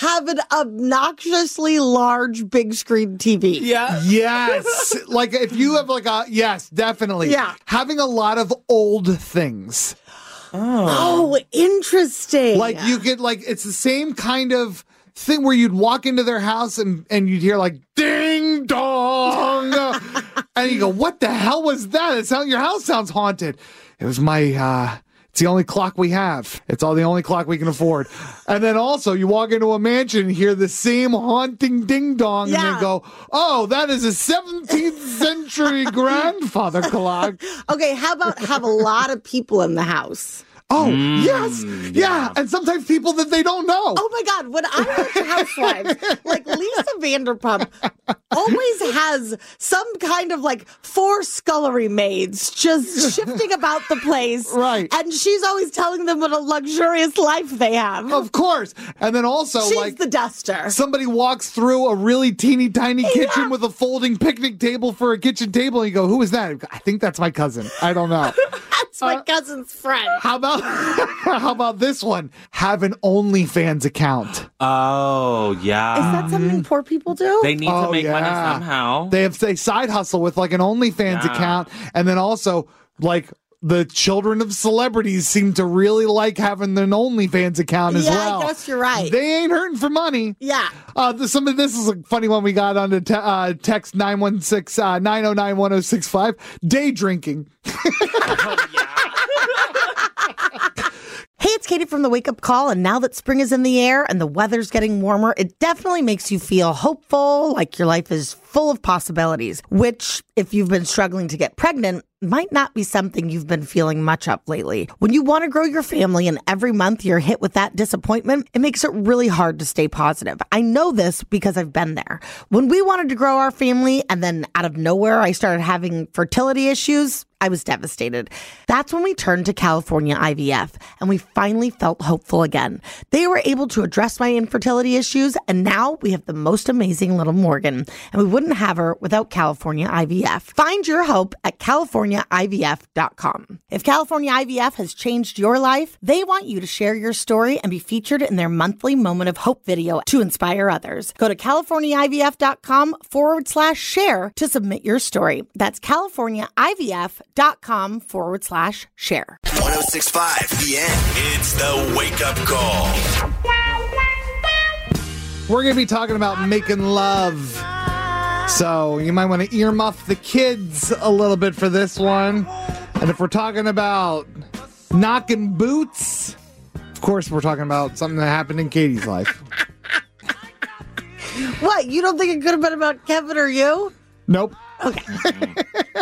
Speaker 4: have an obnoxiously large big screen T V.
Speaker 8: Yeah.
Speaker 3: Yes. Like if you have like a, yes, definitely.
Speaker 4: Yeah.
Speaker 3: Having a lot of old things.
Speaker 4: Oh, interesting.
Speaker 3: Like you get like, it's the same kind of thing where you'd walk into their house and, and you'd hear like ding dong. And you go, what the hell was that? It sound, your house sounds haunted. It was my, uh, it's the only clock we have. It's all the only clock we can afford. And then also you walk into a mansion and hear the same haunting ding dong
Speaker 4: Yeah.
Speaker 3: and then go, oh, that is a seventeenth century grandfather clock.
Speaker 4: Okay, how about have a lot of people in the house?
Speaker 3: Oh, yes.
Speaker 8: yeah.
Speaker 3: Yeah. And sometimes people that they don't know.
Speaker 4: Oh my God, when I watch Housewives, like Lisa Vanderpump always has some kind of like four scullery maids just shifting about the place.
Speaker 3: Right.
Speaker 4: And she's always telling them what a luxurious life they have.
Speaker 3: Of course. And then also
Speaker 4: She's
Speaker 3: like
Speaker 4: the duster.
Speaker 3: somebody walks through a really teeny tiny kitchen with a folding picnic table for a kitchen table and you go, who is that? I think that's my cousin. I don't know.
Speaker 4: That's my cousin's friend.
Speaker 3: How about how about this one? Have an OnlyFans account.
Speaker 8: Oh, yeah.
Speaker 4: Is that something poor people do?
Speaker 8: They need
Speaker 3: Oh,
Speaker 8: to make
Speaker 3: yeah.
Speaker 8: money somehow.
Speaker 3: They have a side hustle with like an OnlyFans
Speaker 8: Yeah.
Speaker 3: account, and then also like the children of celebrities seem to really like having an OnlyFans account as
Speaker 4: Yeah, I
Speaker 3: well.
Speaker 4: guess you're right.
Speaker 3: They ain't hurting for money.
Speaker 4: Yeah.
Speaker 3: Uh, this, some of this is a funny one we got on the te- uh, text nine one six, nine oh nine, one oh six five. Day drinking.
Speaker 4: Hey, it's Katie from the Wake Up Call, and now that spring is in the air and the weather's getting warmer, it definitely makes you feel hopeful, like your life is full of possibilities, which, if you've been struggling to get pregnant, might not be something you've been feeling much of lately. When you want to grow your family and every month you're hit with that disappointment, it makes it really hard to stay positive. I know this because I've been there. When we wanted to grow our family and then out of nowhere I started having fertility issues, I was devastated. That's when we turned to California I V F and we finally felt hopeful again. They were able to address my infertility issues and now we have the most amazing little Morgan and we wouldn't have her without California I V F. Find your hope at California I V F dot com. If California I V F has changed your life, they want you to share your story and be featured in their monthly Moment of Hope video to inspire others. Go to California I V F dot com forward slash share to submit your story. That's California I V F dot com forward slash share.
Speaker 6: one oh six point five The End. It's the Wake Up Call.
Speaker 3: We're going to be talking about making love. So you might want to earmuff the kids a little bit for this one. And if we're talking about knocking boots, of course we're talking about something that happened in Katie's life.
Speaker 4: What? You don't think it could have been about Kevin or you?
Speaker 3: Nope.
Speaker 4: Okay.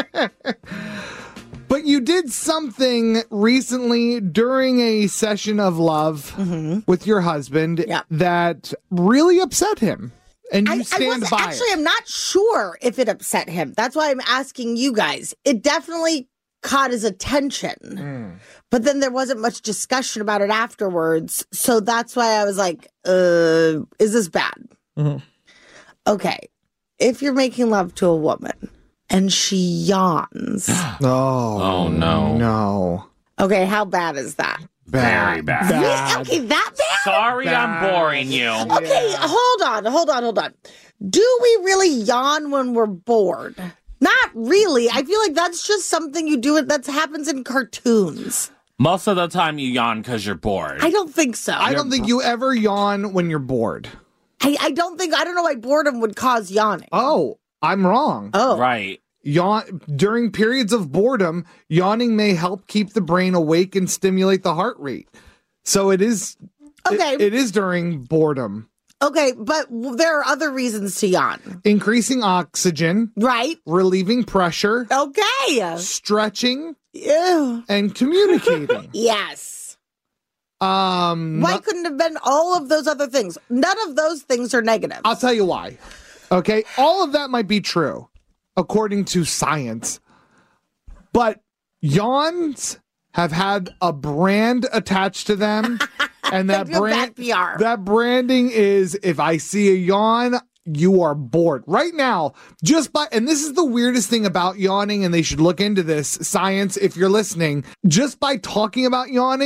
Speaker 3: But you did something recently during a session of love
Speaker 4: Mm-hmm.
Speaker 3: with your husband
Speaker 4: Yeah.
Speaker 3: that really upset him. And you
Speaker 4: I, I
Speaker 3: stand
Speaker 4: was
Speaker 3: by
Speaker 4: actually,
Speaker 3: it.
Speaker 4: I'm not sure if it upset him. That's why I'm asking you guys. It definitely caught his attention,
Speaker 3: Mm.
Speaker 4: but then there wasn't much discussion about it afterwards. So that's why I was like, uh, is this bad?
Speaker 3: Mm-hmm.
Speaker 4: Okay. If you're making love to a woman and she yawns,
Speaker 3: Oh,
Speaker 8: Oh, no.
Speaker 3: No.
Speaker 4: okay, how bad is that?
Speaker 8: Very bad.
Speaker 3: Bad.
Speaker 4: Okay, that bad?
Speaker 8: Sorry
Speaker 3: Bad.
Speaker 8: I'm boring you.
Speaker 4: Okay, hold on, hold on, hold on. Do we really yawn when we're bored? Not really. I feel like that's just something you do that happens in cartoons.
Speaker 8: Most of the time you yawn because you're bored.
Speaker 4: I don't think so.
Speaker 3: I don't think you ever yawn when you're bored.
Speaker 4: I, I don't think, I don't know why boredom would cause yawning.
Speaker 3: Oh, I'm wrong.
Speaker 4: Oh.
Speaker 8: Right.
Speaker 3: Yawn during periods of boredom, yawning may help keep the brain awake and stimulate the heart rate. So it is
Speaker 4: Okay.
Speaker 3: it- it is during boredom.
Speaker 4: Okay, but w- there are other reasons to yawn.
Speaker 3: Increasing oxygen,
Speaker 4: Right?
Speaker 3: relieving pressure,
Speaker 4: Okay.
Speaker 3: stretching,
Speaker 4: Ew.
Speaker 3: and communicating.
Speaker 4: Yes.
Speaker 3: um
Speaker 4: Why couldn't it have been all of those other things? None of those things are negative.
Speaker 3: I'll tell you why. Okay, all of that might be true according to science. But yawns have had a brand attached to them and that
Speaker 4: They feel
Speaker 3: brand
Speaker 4: bad P R.
Speaker 3: that branding is if I see a yawn, you are bored. Right now, just by and this is the weirdest thing about yawning and they should look into this science if you're listening. Just by talking about yawning,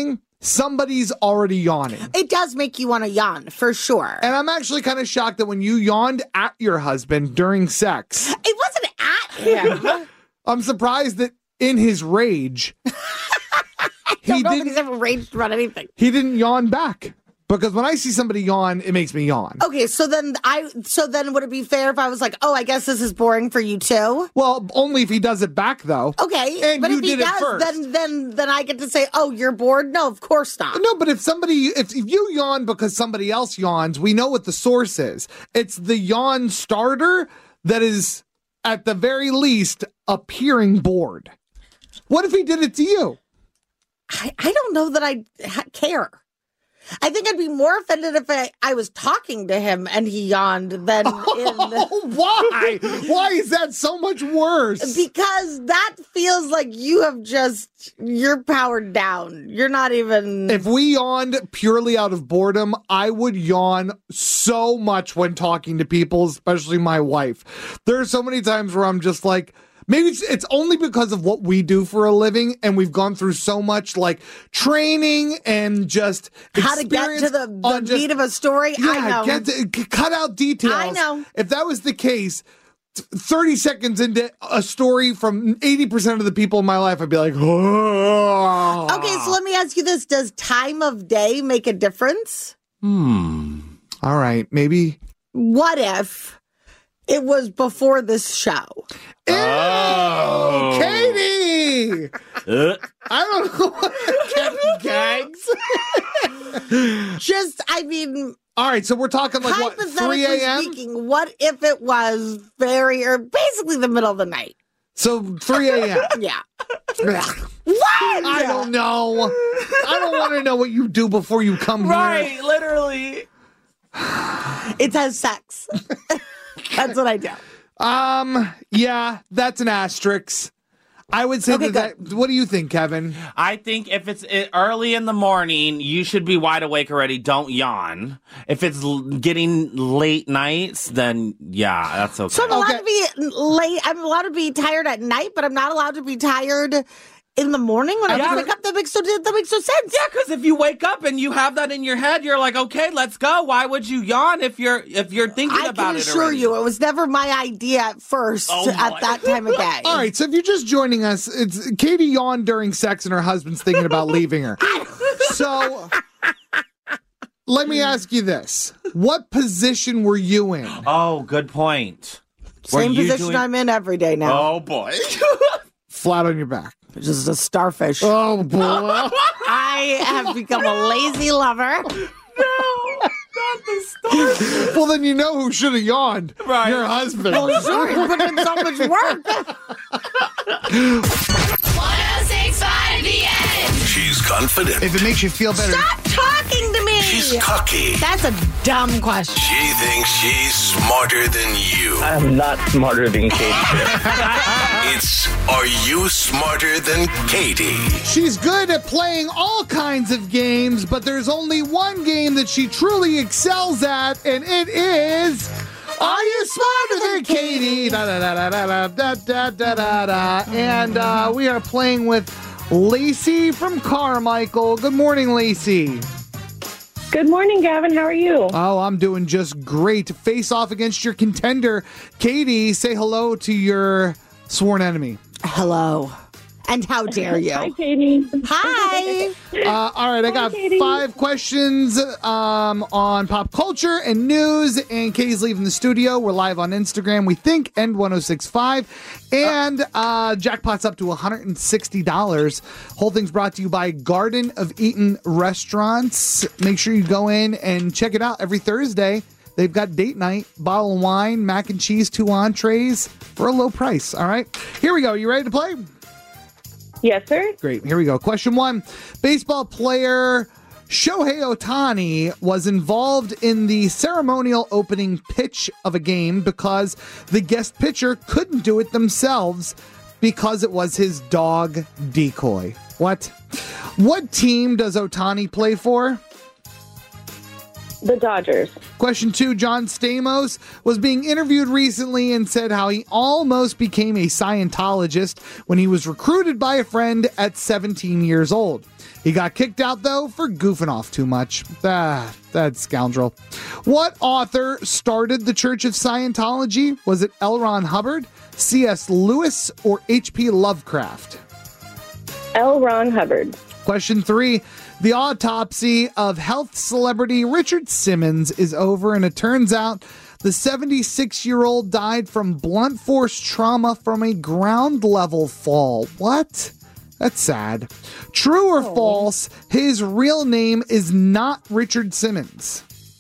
Speaker 3: somebody's already yawning.
Speaker 4: It does make you want to yawn, for sure.
Speaker 3: And I'm actually kind of shocked that when you yawned at your husband during sex.
Speaker 4: It wasn't at him.
Speaker 3: I'm surprised that in his rage,
Speaker 4: he didn't he's ever raged about anything.
Speaker 3: He didn't yawn back. Because when I see somebody yawn, it makes me yawn.
Speaker 4: Okay, so then I so then would it be fair if I was like, oh, I guess this is boring for you too?
Speaker 3: Well, only if he does it back, though.
Speaker 4: Okay,
Speaker 3: and
Speaker 4: but
Speaker 3: you
Speaker 4: if he
Speaker 3: did it
Speaker 4: does,
Speaker 3: first.
Speaker 4: then then then I get to say, oh, you're bored? No, of course not.
Speaker 3: No, but if somebody, if, if you yawn because somebody else yawns, we know what the source is. It's the yawn starter that is, at the very least, appearing bored. What if he did it to you?
Speaker 4: I, I don't know that I ha- care. I think I'd be more offended if I, I was talking to him and he yawned than in...
Speaker 3: Why? Why is that so much worse?
Speaker 4: Because that feels like you have just... You're powered down. You're not even...
Speaker 3: If we yawned purely out of boredom, I would yawn so much when talking to people, especially my wife. There are so many times where I'm just like... Maybe it's, it's only because of what we do for a living, and we've gone through so much like training and just
Speaker 4: how to get to the, the
Speaker 3: just,
Speaker 4: meat of a story.
Speaker 3: Yeah,
Speaker 4: I know.
Speaker 3: Get to, cut out details.
Speaker 4: I know.
Speaker 3: If that was the case, thirty seconds into a story from eighty percent of the people in my life, I'd be like, oh.
Speaker 4: Okay, so let me ask you this. Does time of day make a difference?
Speaker 3: Hmm. All right, maybe.
Speaker 4: What if it was before this show?
Speaker 3: Oh, Katie! Uh. I don't know what Kevin gags.
Speaker 4: Just, I mean...
Speaker 3: All right, so we're talking like, what, three a.m.?
Speaker 4: Speaking, what if it was very, or basically the middle of the night?
Speaker 3: So three a.m.
Speaker 4: Yeah.
Speaker 3: What? I don't know. I don't want to know what you do before you come
Speaker 8: right,
Speaker 3: here.
Speaker 8: Right, literally.
Speaker 4: It has sex. That's what I do.
Speaker 3: Um, yeah, that's an asterisk. I would say
Speaker 4: Okay,
Speaker 3: that, that. What do you think, Kevin?
Speaker 8: I think if it's early in the morning, you should be wide awake already. Don't yawn. If it's l- getting late nights, then yeah, that's okay.
Speaker 4: So I'm allowed
Speaker 3: Okay.
Speaker 4: to be late. I'm allowed to be tired at night, but I'm not allowed to be tired in the morning when I
Speaker 8: Yeah.
Speaker 4: wake up. That makes so that makes no sense.
Speaker 8: Yeah, because if you wake up and you have that in your head, you're like, okay, let's go. Why would you yawn if you're if you're thinking
Speaker 4: I
Speaker 8: about
Speaker 4: can
Speaker 8: it?
Speaker 4: assure
Speaker 8: already?
Speaker 4: you, it was never my idea at first
Speaker 8: Oh
Speaker 4: at
Speaker 8: my.
Speaker 4: that time of day.
Speaker 3: All right, so if you're just joining us, it's Katie yawned during sex and her husband's thinking about leaving her. So let me ask you this. What position were you in?
Speaker 8: Oh, good point.
Speaker 4: Same
Speaker 8: Were you
Speaker 4: position
Speaker 8: doing-
Speaker 4: I'm in every day now.
Speaker 8: Oh boy.
Speaker 3: Flat on your back.
Speaker 4: Just a starfish.
Speaker 3: Oh, boy.
Speaker 4: I have become a lazy lover.
Speaker 8: No, not the starfish.
Speaker 3: Well, then you know who should have yawned.
Speaker 8: Right.
Speaker 3: Your husband.
Speaker 4: Well, sure, you put in so much work.
Speaker 5: one oh six point five The End.
Speaker 6: She's confident.
Speaker 3: If it makes you feel better.
Speaker 4: Stop talking to me.
Speaker 6: She's cocky.
Speaker 4: That's a dumb question.
Speaker 6: She thinks she's smarter than you.
Speaker 10: I'm not smarter than Katie.
Speaker 6: It's Are You Smarter Than Katie?
Speaker 3: She's good at playing all kinds of games, but there's only one game that she truly excels at, and it is Are You Smarter Than Katie? Da, da, da, da, da, da, da, da, da. And uh, we are playing with Lacey from Carmichael. Good morning, Lacey.
Speaker 9: Good morning, Gavin. How are you?
Speaker 3: Oh, I'm doing just great. Face off against your contender, Katie. Say hello to your sworn enemy.
Speaker 4: Hello. And how dare you?
Speaker 9: Hi, Katie.
Speaker 4: Hi.
Speaker 3: Uh, all right, I got
Speaker 9: Katie.
Speaker 3: five questions um, on pop culture and news, and Katie's leaving the studio. We're live on Instagram, we think, End one oh six point five, and uh, jackpot's up to one hundred sixty dollars. Whole thing's brought to you by Garden of Eden Restaurants. Make sure you go in and check it out every Thursday. They've got date night, bottle of wine, mac and cheese, two entrees for a low price. All right, here we go. You ready to play?
Speaker 9: Yes, sir.
Speaker 3: Great. Here we go. Question one. Baseball player Shohei Ohtani was involved in the ceremonial opening pitch of a game because the guest pitcher couldn't do it themselves because it was his dog Decoy. What? What team does Ohtani play for?
Speaker 9: The Dodgers.
Speaker 3: Question two, John Stamos was being interviewed recently and said how he almost became a Scientologist when he was recruited by a friend at seventeen years old. He got kicked out, though, for goofing off too much. Ah, that scoundrel. What author started the Church of Scientology? Was it L. Ron Hubbard, C S. Lewis, or H P. Lovecraft?
Speaker 9: L. Ron Hubbard.
Speaker 3: Question three. The autopsy of health celebrity Richard Simmons is over, and it turns out the seventy-six-year-old died from blunt force trauma from a ground-level fall. What? That's sad. True or oh. false, his real name is not Richard Simmons?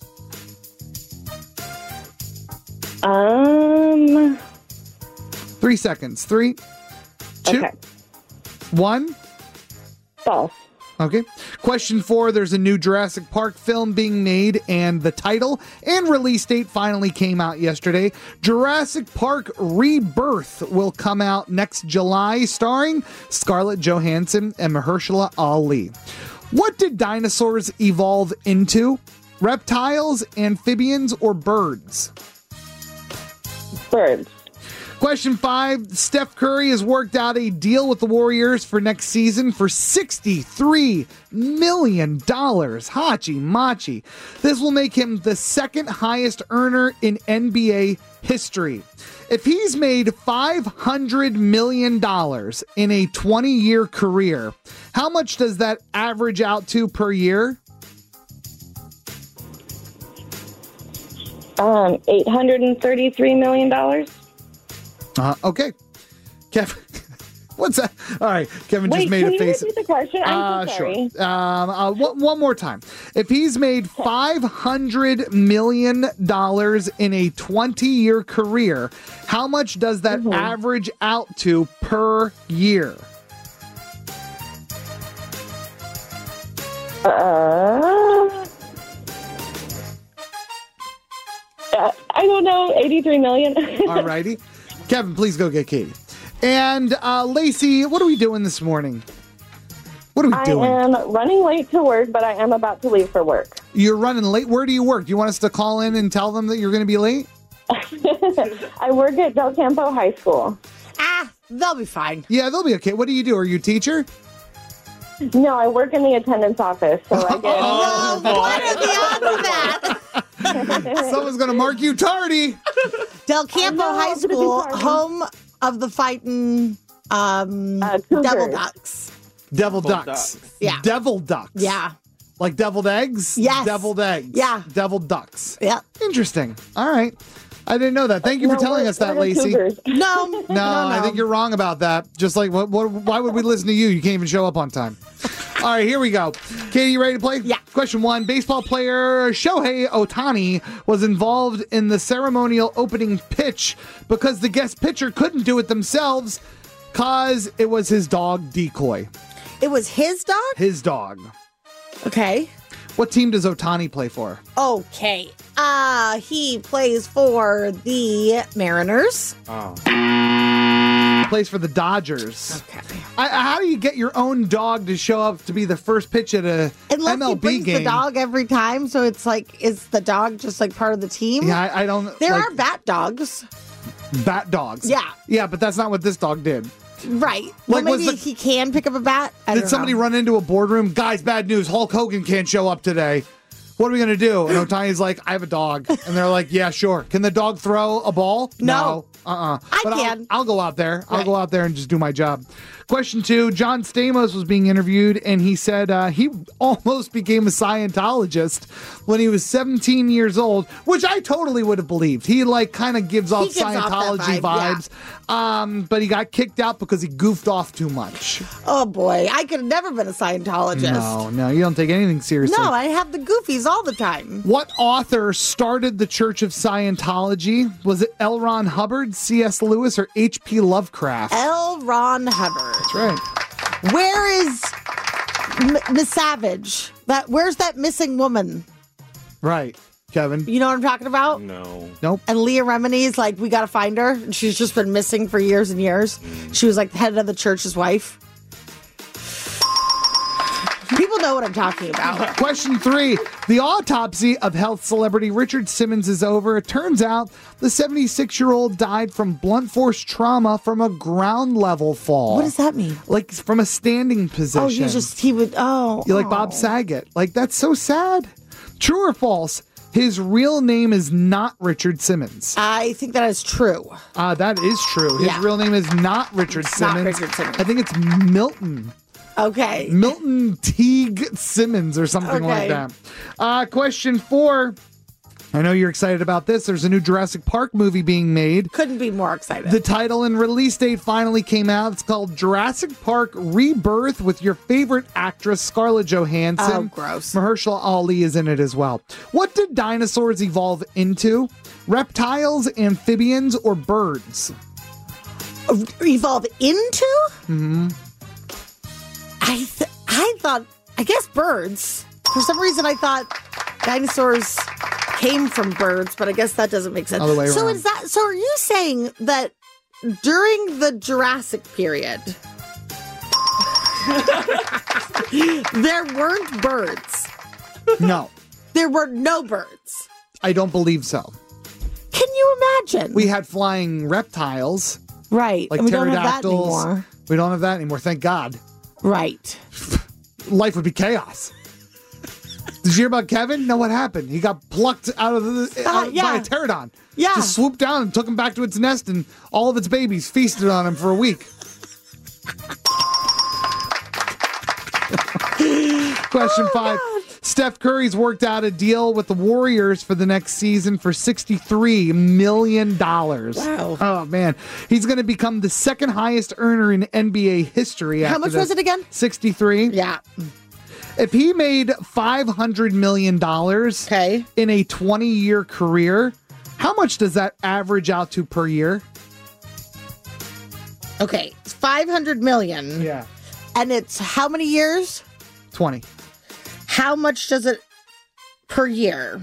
Speaker 9: Um.
Speaker 3: Three seconds. Three, two,
Speaker 9: okay.
Speaker 3: one.
Speaker 9: False.
Speaker 3: Okay. Question four, there's a new Jurassic Park film being made, and the title and release date finally came out yesterday. Jurassic Park Rebirth will come out next July, starring Scarlett Johansson and Mahershala Ali. What did dinosaurs evolve into? Reptiles, amphibians, or birds?
Speaker 9: Birds.
Speaker 3: Question five, Steph Curry has worked out a deal with the Warriors for next season for sixty-three million dollars. Hachi Machi. This will make him the second highest earner in N B A history. If he's made five hundred million dollars in a twenty-year career, how much does that average out to per year?
Speaker 9: Um, eight hundred thirty-three million dollars.
Speaker 3: Uh, okay. Kevin, what's that? All right. Kevin
Speaker 9: Wait,
Speaker 3: just made
Speaker 9: can
Speaker 3: a face.
Speaker 9: You repeat the question? I'm
Speaker 3: uh,
Speaker 9: so sorry.
Speaker 3: Sure. Um, uh, one, one more time. If he's made five hundred million dollars in a twenty-year career, how much does that mm-hmm. average out to per year?
Speaker 9: Uh, uh, I don't know. eighty-three million dollars.
Speaker 3: All righty. Kevin, please go get Katie. And uh, Lacey, what are we doing this morning? What are we
Speaker 9: I
Speaker 3: doing?
Speaker 9: I am running late to work, but I am about to leave for work.
Speaker 3: You're running late? Where do you work? Do you want us to call in and tell them that you're going to be late?
Speaker 9: I work at Del Campo High School.
Speaker 4: Ah, they'll be fine.
Speaker 3: Yeah, they'll be okay. What do you do? Are you a teacher?
Speaker 9: No, I work in the attendance office, so I get...
Speaker 4: Oh, what are the odds of that?
Speaker 3: Someone's going to mark you tardy.
Speaker 4: Del Campo
Speaker 9: know,
Speaker 4: High School, home of the fighting um,
Speaker 9: uh,
Speaker 4: Devil Ducks.
Speaker 3: Devil
Speaker 8: Devil
Speaker 3: Ducks.
Speaker 8: Ducks.
Speaker 4: Yeah.
Speaker 3: Devil Ducks.
Speaker 4: Yeah.
Speaker 3: Like deviled eggs?
Speaker 4: Yes.
Speaker 3: Deviled eggs.
Speaker 4: Yeah.
Speaker 3: Deviled ducks.
Speaker 4: Yeah.
Speaker 3: Interesting. All right. I didn't know that. Thank you
Speaker 9: no,
Speaker 3: for telling us that, Lacey.
Speaker 4: No, no,
Speaker 3: No,
Speaker 4: no,
Speaker 3: I think you're wrong about that. Just like, what, what, why would we listen to you? You can't even show up on time. All right, here we go. Katie, you ready to play?
Speaker 4: Yeah.
Speaker 3: Question one. Baseball player Shohei Ohtani was involved in the ceremonial opening pitch because the guest pitcher couldn't do it themselves because it was his dog, Decoy.
Speaker 4: It was his dog?
Speaker 3: His dog.
Speaker 4: Okay.
Speaker 3: What team does Ohtani play for?
Speaker 4: Okay. Uh, he plays for the Mariners.
Speaker 8: Oh.
Speaker 3: He plays for the Dodgers.
Speaker 4: Okay.
Speaker 3: I, how do you get your own dog to show up to be the first pitch at a
Speaker 4: Unless
Speaker 3: M L
Speaker 4: he
Speaker 3: B
Speaker 4: brings
Speaker 3: game?
Speaker 4: the dog every time, so it's like, is the dog just like part of the team?
Speaker 3: Yeah, I, I don't.
Speaker 4: There
Speaker 3: like,
Speaker 4: are bat dogs.
Speaker 3: bat dogs.
Speaker 4: Yeah.
Speaker 3: Yeah, but that's not what this dog did.
Speaker 4: Right. Well,
Speaker 3: Like, was
Speaker 4: maybe
Speaker 3: the-
Speaker 4: he can pick up a bat. I
Speaker 3: Did
Speaker 4: don't
Speaker 3: somebody
Speaker 4: know.
Speaker 3: run into a boardroom? Guys, bad news. Hulk Hogan can't show up today. What are we going to do? And Ohtani's like, I have a dog. And they're like, yeah, sure. Can the dog throw a ball?
Speaker 4: No.
Speaker 3: Uh-uh.
Speaker 4: I
Speaker 3: but
Speaker 4: can.
Speaker 3: I'll, I'll go out there. I'll
Speaker 4: Right.
Speaker 3: go out there and just do my job. Question two, John Stamos was being interviewed, and he said uh, he almost became a Scientologist when he was seventeen years old, which I totally would have believed. He, like, kind of gives off
Speaker 4: gives off that
Speaker 3: Scientology
Speaker 4: vibe, yeah.
Speaker 3: vibes. Um, but he got kicked out because he goofed off too much.
Speaker 4: Oh, boy. I could have never been a Scientologist.
Speaker 3: No, no, you don't take anything seriously.
Speaker 4: No, I have the goofies all the time.
Speaker 3: What author started the Church of Scientology? Was it L. Ron Hubbard, C S. Lewis, or H P. Lovecraft?
Speaker 4: L. Ron Hubbard.
Speaker 3: That's right.
Speaker 4: Where is M- Miss Savage? That Where's that missing woman?
Speaker 3: Right, Kevin.
Speaker 4: You know what I'm talking about?
Speaker 8: No.
Speaker 3: Nope.
Speaker 4: And Leah Remini's like, we got to find her. And she's just been missing for years and years. She was like the head of the church's wife. People know what I'm talking about.
Speaker 3: Question three. The autopsy of health celebrity Richard Simmons is over. It turns out the seventy-six-year-old died from blunt force trauma from a ground level fall.
Speaker 4: What does that mean?
Speaker 3: Like from a standing position.
Speaker 4: Oh, he just, he would, oh.
Speaker 3: You're like Bob Saget. Like, that's so sad. True or false? His real name is not Richard Simmons.
Speaker 4: I think that is true.
Speaker 3: Uh, that is true. His
Speaker 4: Yeah.
Speaker 3: real name is not Richard
Speaker 4: It's
Speaker 3: Simmons.
Speaker 4: not Richard Simmons.
Speaker 3: I think it's Milton.
Speaker 4: Okay.
Speaker 3: Milton Teague Simmons or something
Speaker 4: Okay.
Speaker 3: like that. Uh, question four. I know you're excited about this. There's a new Jurassic Park movie being made.
Speaker 4: Couldn't be more excited.
Speaker 3: The title and release date finally came out. It's called Jurassic Park Rebirth with your favorite actress, Scarlett Johansson.
Speaker 4: Oh, gross.
Speaker 3: Mahershala Ali is in it as well. What did dinosaurs evolve into? Reptiles, amphibians, or birds?
Speaker 4: Evolve into?
Speaker 3: Mm-hmm.
Speaker 4: I th- I thought, I guess birds. For some reason, I thought dinosaurs came from birds, but I guess that doesn't make sense.
Speaker 3: Other way
Speaker 4: so
Speaker 3: around.
Speaker 4: is that? So are you saying that during the Jurassic period, there weren't birds?
Speaker 3: No,
Speaker 4: There were no birds.
Speaker 3: I don't believe so.
Speaker 4: Can you imagine?
Speaker 3: We had flying reptiles,
Speaker 4: right,
Speaker 3: like
Speaker 4: and we don't have that
Speaker 3: pterodactyls.
Speaker 4: anymore.
Speaker 3: We don't have that anymore, thank God.
Speaker 4: Right.
Speaker 3: Life would be chaos. Did you hear about Kevin? No, what happened? He got plucked out of the
Speaker 4: Uh,
Speaker 3: out
Speaker 4: yeah.
Speaker 3: by a pterodon.
Speaker 4: Yeah.
Speaker 3: Just swooped down and took him back to its nest, and all of its babies feasted on him for a week. Question five. Steph Curry's worked out a deal with the Warriors for the next season for sixty-three million dollars.
Speaker 4: Wow.
Speaker 3: Oh, man. He's going to become the second highest earner in N B A history.
Speaker 4: How
Speaker 3: after
Speaker 4: much
Speaker 3: this.
Speaker 4: was it again?
Speaker 3: sixty-three.
Speaker 4: Yeah.
Speaker 3: If he made five hundred million dollars
Speaker 4: Okay.
Speaker 3: in a twenty-year career, how much does that average out to per year?
Speaker 4: Okay. It's five hundred million.
Speaker 3: Yeah.
Speaker 4: And it's how many years?
Speaker 3: twenty.
Speaker 4: How much does it per year?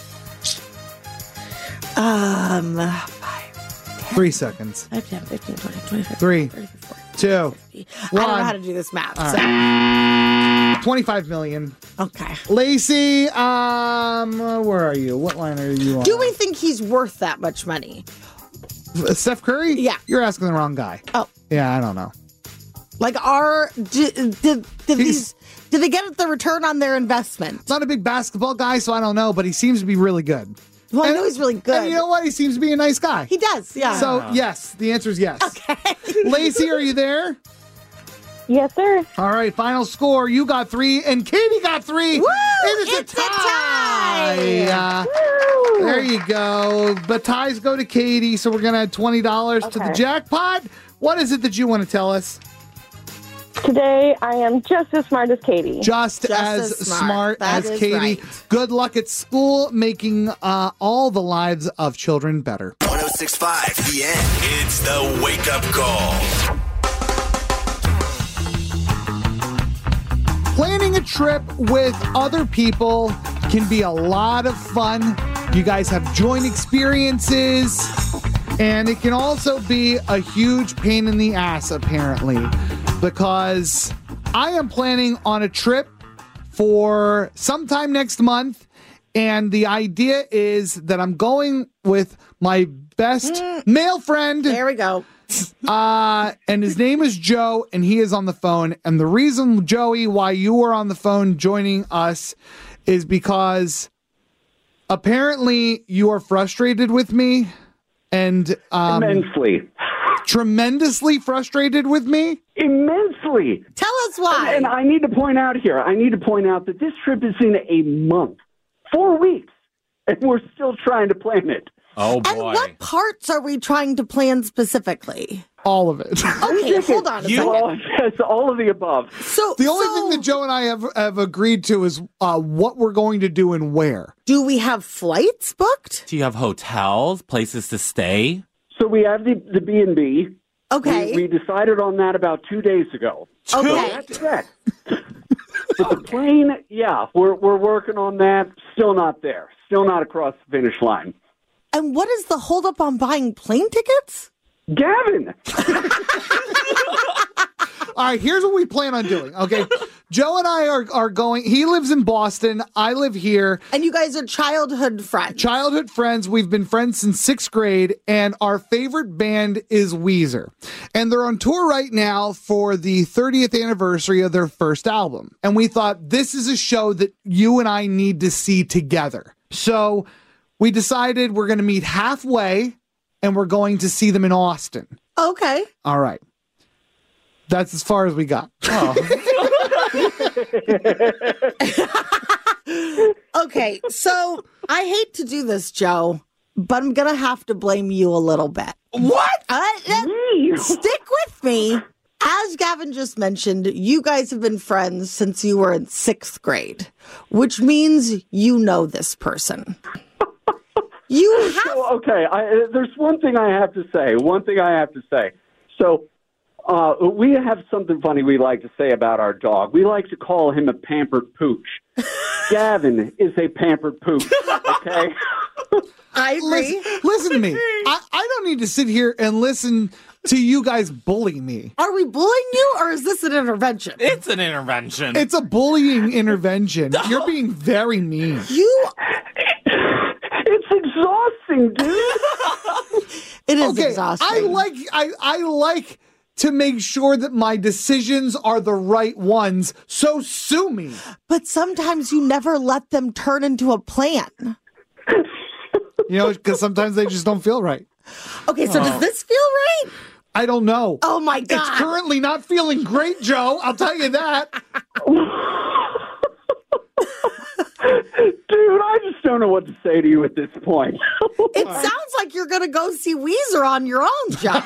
Speaker 4: Um,
Speaker 3: Three seconds.
Speaker 4: five, ten, fifteen, twenty, twenty-five,
Speaker 3: Three,
Speaker 4: thirty, forty,
Speaker 3: two,
Speaker 4: fifty.
Speaker 3: one.
Speaker 4: I don't know how to do this math.
Speaker 3: All
Speaker 4: so.
Speaker 3: right. twenty-five million.
Speaker 4: Okay.
Speaker 3: Lacey, um, uh, where are you? What line are you on?
Speaker 4: Do we think he's worth that much money?
Speaker 3: Uh, Steph Curry?
Speaker 4: Yeah.
Speaker 3: You're asking the wrong guy.
Speaker 4: Oh.
Speaker 3: Yeah, I don't know.
Speaker 4: Like, are did did, did these did they get the return on their investment?
Speaker 3: Not a big basketball guy, so I don't know, but he seems to be really good.
Speaker 4: Well, I
Speaker 3: And-
Speaker 4: know he's really good.
Speaker 3: And you know what? He seems to be a nice guy.
Speaker 4: He does, yeah.
Speaker 3: So, yes, the answer is yes.
Speaker 4: Okay.
Speaker 3: Lacey, are you there?
Speaker 9: Yes, sir.
Speaker 3: All right, final score. You got three, and Katie got three.
Speaker 4: Woo!
Speaker 3: It is
Speaker 4: It's
Speaker 3: a
Speaker 4: a
Speaker 3: tie.
Speaker 4: tie.
Speaker 3: Uh,
Speaker 9: Woo!
Speaker 3: there you go. But ties go to Katie, so we're going to add twenty dollars to the
Speaker 9: Okay.
Speaker 3: jackpot. What is it that you want to tell us?
Speaker 9: Today, I am just as smart as Katie.
Speaker 3: Just,
Speaker 4: Just
Speaker 3: as,
Speaker 4: as
Speaker 3: smart,
Speaker 4: smart. That
Speaker 3: as
Speaker 4: is
Speaker 3: Katie.
Speaker 4: right.
Speaker 3: Good luck at school, making uh, all the lives of children better.
Speaker 6: one oh six point five The End. It's the wake up call.
Speaker 3: Planning a trip with other people can be a lot of fun. You guys have joint experiences, and it can also be a huge pain in the ass, apparently, because I am planning on a trip for sometime next month, and the idea is that I'm going with my best male friend.
Speaker 4: There we go.
Speaker 3: Uh, and his name is Joe, and he is on the phone. And the reason, Joey, why you are on the phone joining us is because apparently you are frustrated with me and um,
Speaker 11: Immensely.
Speaker 3: tremendously frustrated with me.
Speaker 11: Immensely.
Speaker 4: Tell us why.
Speaker 11: And, and I need to point out here, I need to point out that this trip is in a month, four weeks, and we're still trying to plan it.
Speaker 8: Oh,
Speaker 4: and
Speaker 8: boy.
Speaker 4: what parts are we trying to plan specifically?
Speaker 3: All of it.
Speaker 4: Okay, hold on a
Speaker 8: You-
Speaker 4: second.
Speaker 11: Well, yes, all of the above.
Speaker 4: So
Speaker 3: The only
Speaker 4: so
Speaker 3: thing that Joe and I have, have agreed to is uh, what we're going to do and where.
Speaker 4: do we have flights booked?
Speaker 8: Do you have hotels, places to stay?
Speaker 11: So we have the, the B and B.
Speaker 4: Okay.
Speaker 11: We, we decided on that about two days ago.
Speaker 4: Okay.
Speaker 11: So that's that. But the plane, yeah, we're we're working on that. Still not there. Still not across the finish line.
Speaker 4: And what is the holdup on buying plane tickets?
Speaker 11: Gavin!
Speaker 3: All right, here's what we plan on doing. Okay. Joe and I are, are going, he lives in Boston, I live here.
Speaker 4: And you guys are childhood friends.
Speaker 3: Childhood friends. We've been friends since sixth grade, and our favorite band is Weezer. And they're on tour right now for the thirtieth anniversary of their first album. And we thought, this is a show that you and I need to see together. So we decided we're going to meet halfway, and we're going to see them in Austin.
Speaker 4: Okay.
Speaker 3: All right. That's as far as we got. Oh.
Speaker 4: Okay, so I hate to do this, Joe, but I'm gonna have to blame you a little bit.
Speaker 8: What?
Speaker 4: Uh, uh, stick with me. As Gavin just mentioned, you guys have been friends since you were in sixth grade, which means you know this person. You have.
Speaker 12: So, okay, I, there's one thing I have to say. One thing I have to say. So. Uh, we have something funny we like to say about our dog. We like to call him a pampered pooch. Gavin is a pampered pooch, okay?
Speaker 4: I agree.
Speaker 3: Listen, listen to me. I, I don't need to sit here and listen to you guys bully me.
Speaker 4: Are we bullying you, or is this an intervention?
Speaker 8: It's an intervention.
Speaker 3: It's a bullying intervention. You're being very mean.
Speaker 4: You...
Speaker 12: It's exhausting, dude.
Speaker 4: It is
Speaker 3: okay,
Speaker 4: exhausting.
Speaker 3: I like... I, I like... to make sure that my decisions are the right ones, so sue me.
Speaker 4: But sometimes you never let them turn into a plan.
Speaker 3: You know, because sometimes they just don't feel right.
Speaker 4: Okay, so oh. does this feel right?
Speaker 3: I don't know.
Speaker 4: Oh, my God.
Speaker 3: It's currently not feeling great, Joe. I'll tell you that.
Speaker 12: Dude, I just don't know what to say to you at this point.
Speaker 4: It sounds like you're going to go see Weezer on your own, Joe.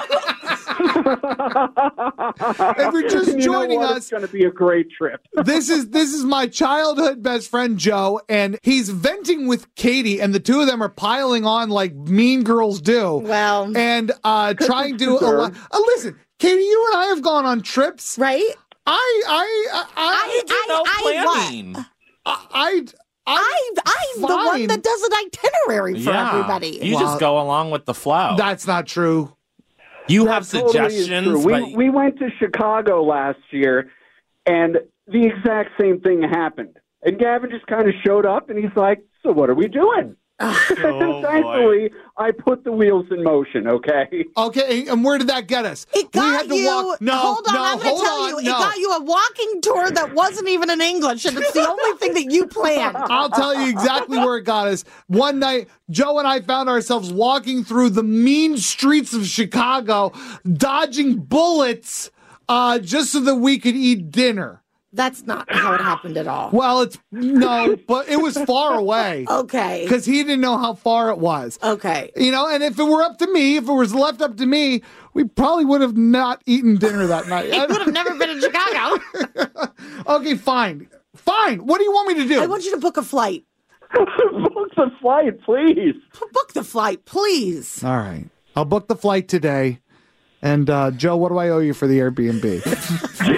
Speaker 3: If you're just
Speaker 12: you
Speaker 3: joining
Speaker 12: know what?
Speaker 3: us,
Speaker 12: it's going to be a great trip.
Speaker 3: this is this is my childhood best friend Joe, and he's venting with Katie, and the two of them are piling on like mean girls do.
Speaker 4: Well,
Speaker 3: and uh, trying to uh, uh, listen, Katie, you and I have gone on trips,
Speaker 4: right?
Speaker 3: I I I
Speaker 4: I, I,
Speaker 8: no
Speaker 4: I,
Speaker 8: planning.
Speaker 3: I I.
Speaker 4: I, I'm the one that does an itinerary for
Speaker 8: yeah.
Speaker 4: everybody.
Speaker 8: You well, just go along with the flow.
Speaker 3: That's not true.
Speaker 8: You
Speaker 12: that
Speaker 8: have
Speaker 12: totally
Speaker 8: suggestions.
Speaker 12: We,
Speaker 8: but...
Speaker 12: we went to Chicago last year, and the exact same thing happened. And Gavin just kind of showed up, and he's like, so what are we doing?
Speaker 8: Oh,
Speaker 12: thankfully, I put the wheels in motion, okay?
Speaker 3: Okay, and where did that get us?
Speaker 4: It got
Speaker 3: we had to
Speaker 4: you.
Speaker 3: Walk, no,
Speaker 4: hold on,
Speaker 3: no,
Speaker 4: I'm going to tell
Speaker 3: on,
Speaker 4: you.
Speaker 3: no.
Speaker 4: It got you a walking tour that wasn't even in English, and it's the only thing that you planned.
Speaker 3: I'll tell you exactly where it got us. One night, Joe and I found ourselves walking through the mean streets of Chicago, dodging bullets uh, just so that we could eat dinner.
Speaker 4: That's not how it happened at all.
Speaker 3: Well, it's no, but it was far away.
Speaker 4: Okay.
Speaker 3: Because he didn't know how far it was.
Speaker 4: Okay.
Speaker 3: You know, and if it were up to me, if it was left up to me, we probably would have not eaten dinner that night.
Speaker 4: You would have never been in Chicago.
Speaker 3: Okay, fine. Fine. What do you want me to do?
Speaker 4: I want you to book a flight.
Speaker 12: Book the flight, please.
Speaker 4: Book the flight, please.
Speaker 3: All right. I'll book the flight today. And, uh, Joe, what do I owe you for the Airbnb?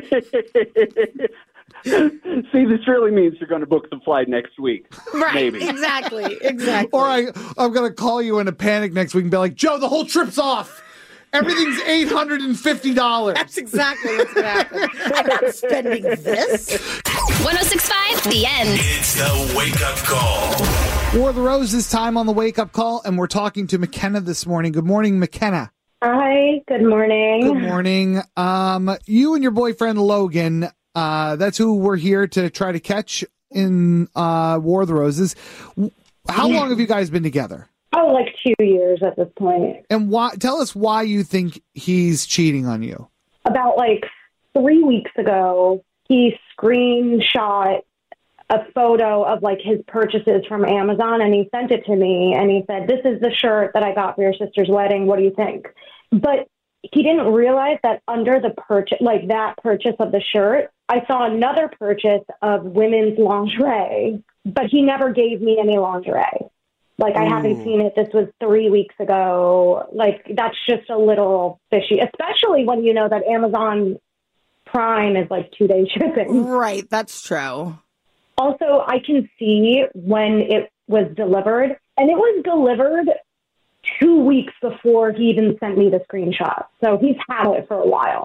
Speaker 12: See, this really means you're going to book the flight next week.
Speaker 4: Right,
Speaker 12: maybe.
Speaker 4: exactly, exactly.
Speaker 3: Or I, I'm going to call you in a panic next week and be like, Joe, the whole trip's off. Everything's eight hundred fifty dollars.
Speaker 4: That's exactly what's going to happen. I'm not spending this.
Speaker 5: one oh six point five, The End.
Speaker 6: It's the wake-up call.
Speaker 3: War of the Roses time on the wake-up call, and we're talking to McKenna this morning. Good morning, McKenna.
Speaker 9: Hi, good morning.
Speaker 3: Good morning. Um, you and your boyfriend, Logan, uh, that's who we're here to try to catch in uh, War of the Roses. How
Speaker 9: Yeah.
Speaker 3: long have you guys been together?
Speaker 9: Oh, like two years at this point.
Speaker 3: And why? Tell us why you think he's cheating on you.
Speaker 9: About like three weeks ago, he screenshot a photo of like his purchases from Amazon, and he sent it to me, and he said, "This is the shirt that I got for your sister's wedding. What do you think?" But he didn't realize that under the purchase, like that purchase of the shirt, I saw another purchase of women's lingerie, but he never gave me any lingerie. Like, I
Speaker 3: Ooh.
Speaker 9: haven't seen it. This was three weeks ago. Like, that's just a little fishy, especially when you know that Amazon Prime is like two-day shipping.
Speaker 4: Right, that's true.
Speaker 9: Also, I can see when it was delivered, and it was delivered two weeks before he even sent me the screenshot. So he's had it for a while.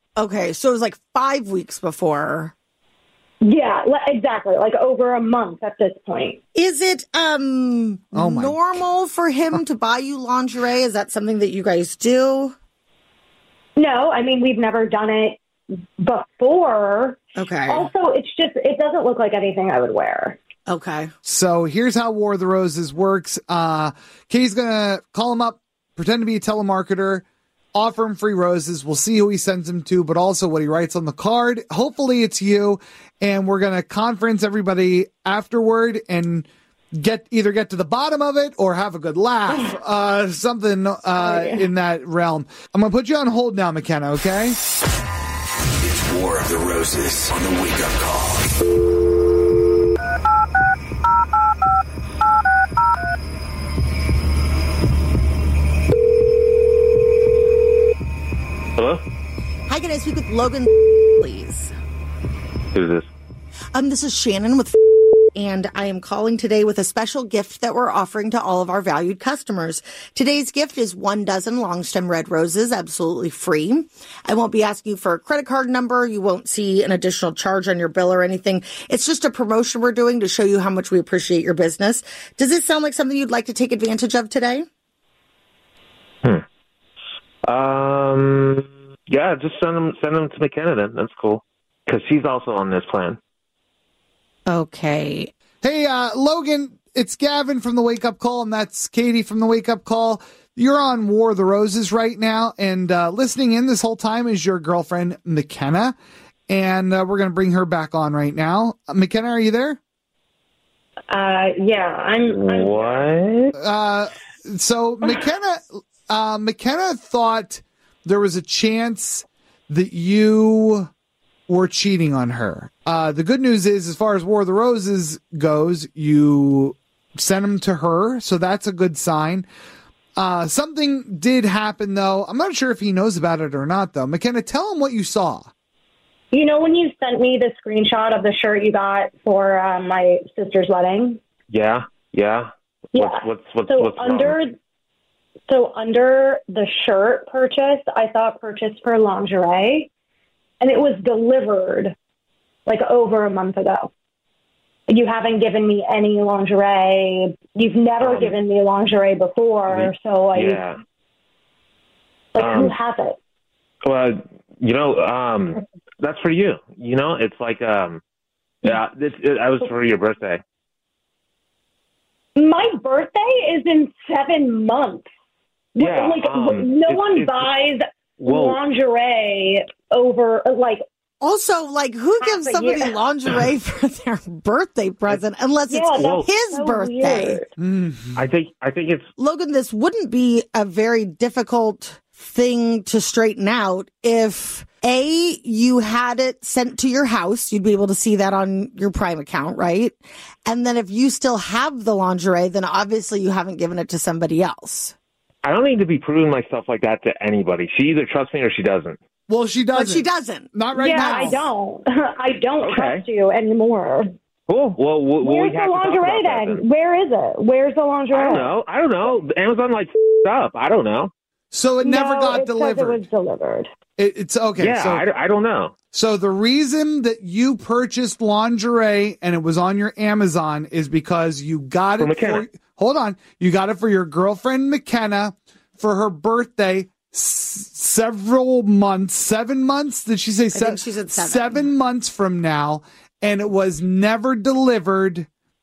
Speaker 4: Okay, so it was like five weeks before.
Speaker 9: Yeah, le- exactly. Like over a month at this point.
Speaker 4: Is it um
Speaker 3: Oh my
Speaker 4: normal for him to buy you lingerie? Is that something that you guys do?
Speaker 9: No, I mean, we've never done it before.
Speaker 4: Okay.
Speaker 9: Also, it's just, it doesn't look like anything I would wear.
Speaker 4: Okay.
Speaker 3: So here's how War of the Roses works. Uh, Katie's going to call him up, pretend to be a telemarketer, offer him free roses. We'll see who he sends them to, but also what he writes on the card. Hopefully it's you. And we're going to conference everybody afterward and get either get to the bottom of it or have a good laugh, uh, something uh, oh, yeah. in that realm. I'm going to put you on hold now, McKenna, okay?
Speaker 6: It's War of the Roses on the Wake Up Call.
Speaker 10: Hello?
Speaker 4: Hi, can I speak with Logan, please?
Speaker 10: Who's this?
Speaker 4: Um, this is Shannon with and I am calling today with a special gift that we're offering to all of our valued customers. Today's gift is one dozen long stem red roses, absolutely free. I won't be asking you for a credit card number. You won't see an additional charge on your bill or anything. It's just a promotion we're doing to show you how much we appreciate your business. Does this sound like something you'd like to take advantage of today?
Speaker 10: Hmm. Um. Yeah, just send them send them to McKenna then. That's cool. Because she's also on this plan.
Speaker 4: Okay.
Speaker 3: Hey, uh, Logan, it's Gavin from the Wake Up Call, and that's Katie from the Wake Up Call. You're on War of the Roses right now, and uh, listening in this whole time is your girlfriend, McKenna, and uh, we're going to bring her back on right now. Uh, McKenna, are you there?
Speaker 9: Uh, yeah, I'm. I'm
Speaker 10: what?
Speaker 3: Uh, so McKenna, uh, McKenna thought there was a chance that you were cheating on her. Uh, the good news is, as far as War of the Roses goes, you sent them to her, so that's a good sign. Uh, something did happen, though. I'm not sure if he knows about it or not, though. McKenna, tell him what you saw.
Speaker 9: You know when you sent me the screenshot of the shirt you got for uh, my sister's wedding?
Speaker 10: Yeah, yeah.
Speaker 9: Yeah.
Speaker 10: What's, what's, what's,
Speaker 9: so
Speaker 10: what's
Speaker 9: under,
Speaker 10: wrong?
Speaker 9: So under the shirt purchase, I thought purchase for lingerie, and it was delivered like over a month ago. You haven't given me any lingerie. You've never um, given me lingerie before, so I
Speaker 10: yeah.
Speaker 9: like
Speaker 10: um,
Speaker 9: who has it?
Speaker 10: Well, you know, um, that's for you. You know, it's like um, yeah, this it, I was for your birthday.
Speaker 9: My birthday is in seven months.
Speaker 10: Yeah,
Speaker 9: like
Speaker 10: um,
Speaker 9: no
Speaker 10: it's,
Speaker 9: one
Speaker 10: it's,
Speaker 9: buys
Speaker 10: whoa.
Speaker 9: lingerie over like.
Speaker 4: Also, like, who gives somebody year. lingerie for their birthday present unless
Speaker 9: yeah,
Speaker 4: it's his
Speaker 9: so
Speaker 4: birthday?
Speaker 3: Mm-hmm.
Speaker 10: I think I think it's
Speaker 4: Logan. This wouldn't be a very difficult thing to straighten out if A, you had it sent to your house. You'd be able to see that on your Prime account, right? And then if you still have the lingerie, then obviously you haven't given it to somebody else.
Speaker 10: I don't need to be proving myself like that to anybody. She either trusts me or she doesn't.
Speaker 3: Well, she doesn't.
Speaker 4: But she doesn't.
Speaker 3: Not right
Speaker 9: yeah,
Speaker 3: now.
Speaker 9: Yeah, I don't. I don't
Speaker 10: okay.
Speaker 9: trust you anymore.
Speaker 10: Cool. Well, well
Speaker 9: where's
Speaker 10: we have
Speaker 9: the lingerie
Speaker 10: to talk about
Speaker 9: then?
Speaker 10: that, then?
Speaker 9: Where is it? Where's the lingerie?
Speaker 10: I don't know. I don't know. Amazon like f***ed up. I don't know.
Speaker 3: So it never
Speaker 9: no,
Speaker 3: got
Speaker 9: it
Speaker 3: delivered.
Speaker 9: Says it was delivered.
Speaker 3: It, it's okay.
Speaker 10: Yeah,
Speaker 3: so,
Speaker 10: I, I don't know.
Speaker 3: So the reason that you purchased lingerie and it was on your Amazon is because you got
Speaker 10: for
Speaker 3: it
Speaker 10: McKenna.
Speaker 3: for. Hold on, you got it for your girlfriend McKenna for her birthday. S- several months, seven months. Did she say
Speaker 4: I
Speaker 3: seven?
Speaker 4: think she said seven.
Speaker 3: Seven months from now, and it was never delivered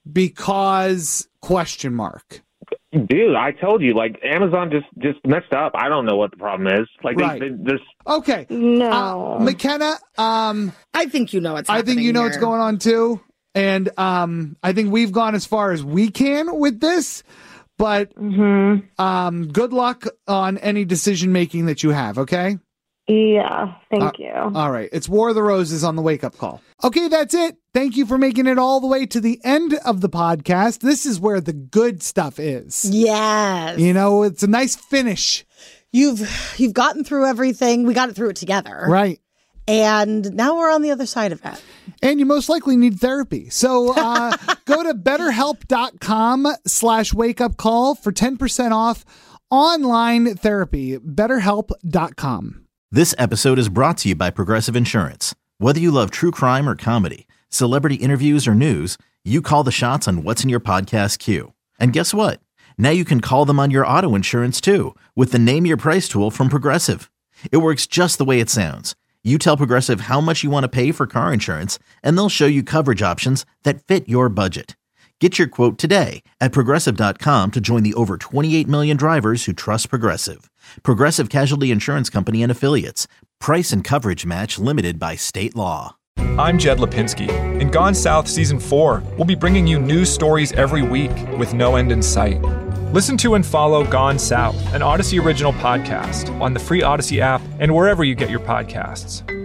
Speaker 3: because question mark.
Speaker 10: Dude, I told you, like Amazon just just messed up. I don't know what the problem is. Like,
Speaker 3: right.
Speaker 10: they, they, there's
Speaker 3: okay.
Speaker 9: No,
Speaker 3: uh, McKenna. Um,
Speaker 4: I think you know what's.
Speaker 3: I think you know
Speaker 4: here.
Speaker 3: what's going on too, and um, I think we've gone as far as we can with this. But
Speaker 9: mm-hmm.
Speaker 3: um, good luck on any decision making that you have. Okay.
Speaker 9: Yeah, thank
Speaker 3: uh,
Speaker 9: you.
Speaker 3: All right. It's War of the Roses on the Wake Up Call. Okay, that's it. Thank you for making it all the way to the end of the podcast. This is where the good stuff is.
Speaker 4: Yes.
Speaker 3: You know, it's a nice finish.
Speaker 4: You've you've gotten through everything. We got it through it together.
Speaker 3: Right.
Speaker 4: And now we're on the other side of it.
Speaker 3: And you most likely need therapy. So uh, go to betterhelp.com slash wake up call for ten percent off online therapy. betterhelp dot com.
Speaker 1: This episode is brought to you by Progressive Insurance. Whether you love true crime or comedy, celebrity interviews or news, you call the shots on what's in your podcast queue. And guess what? Now you can call them on your auto insurance too with the Name Your Price tool from Progressive. It works just the way it sounds. You tell Progressive how much you want to pay for car insurance, and they'll show you coverage options that fit your budget. Get your quote today at Progressive dot com to join the over twenty-eight million drivers who trust Progressive. Progressive Casualty Insurance Company and Affiliates. Price and coverage match limited by state law.
Speaker 2: I'm Jed Lipinski. In Gone South Season four, we'll be bringing you news stories every week with no end in sight. Listen to and follow Gone South, an Odyssey original podcast, on the free Odyssey app and wherever you get your podcasts.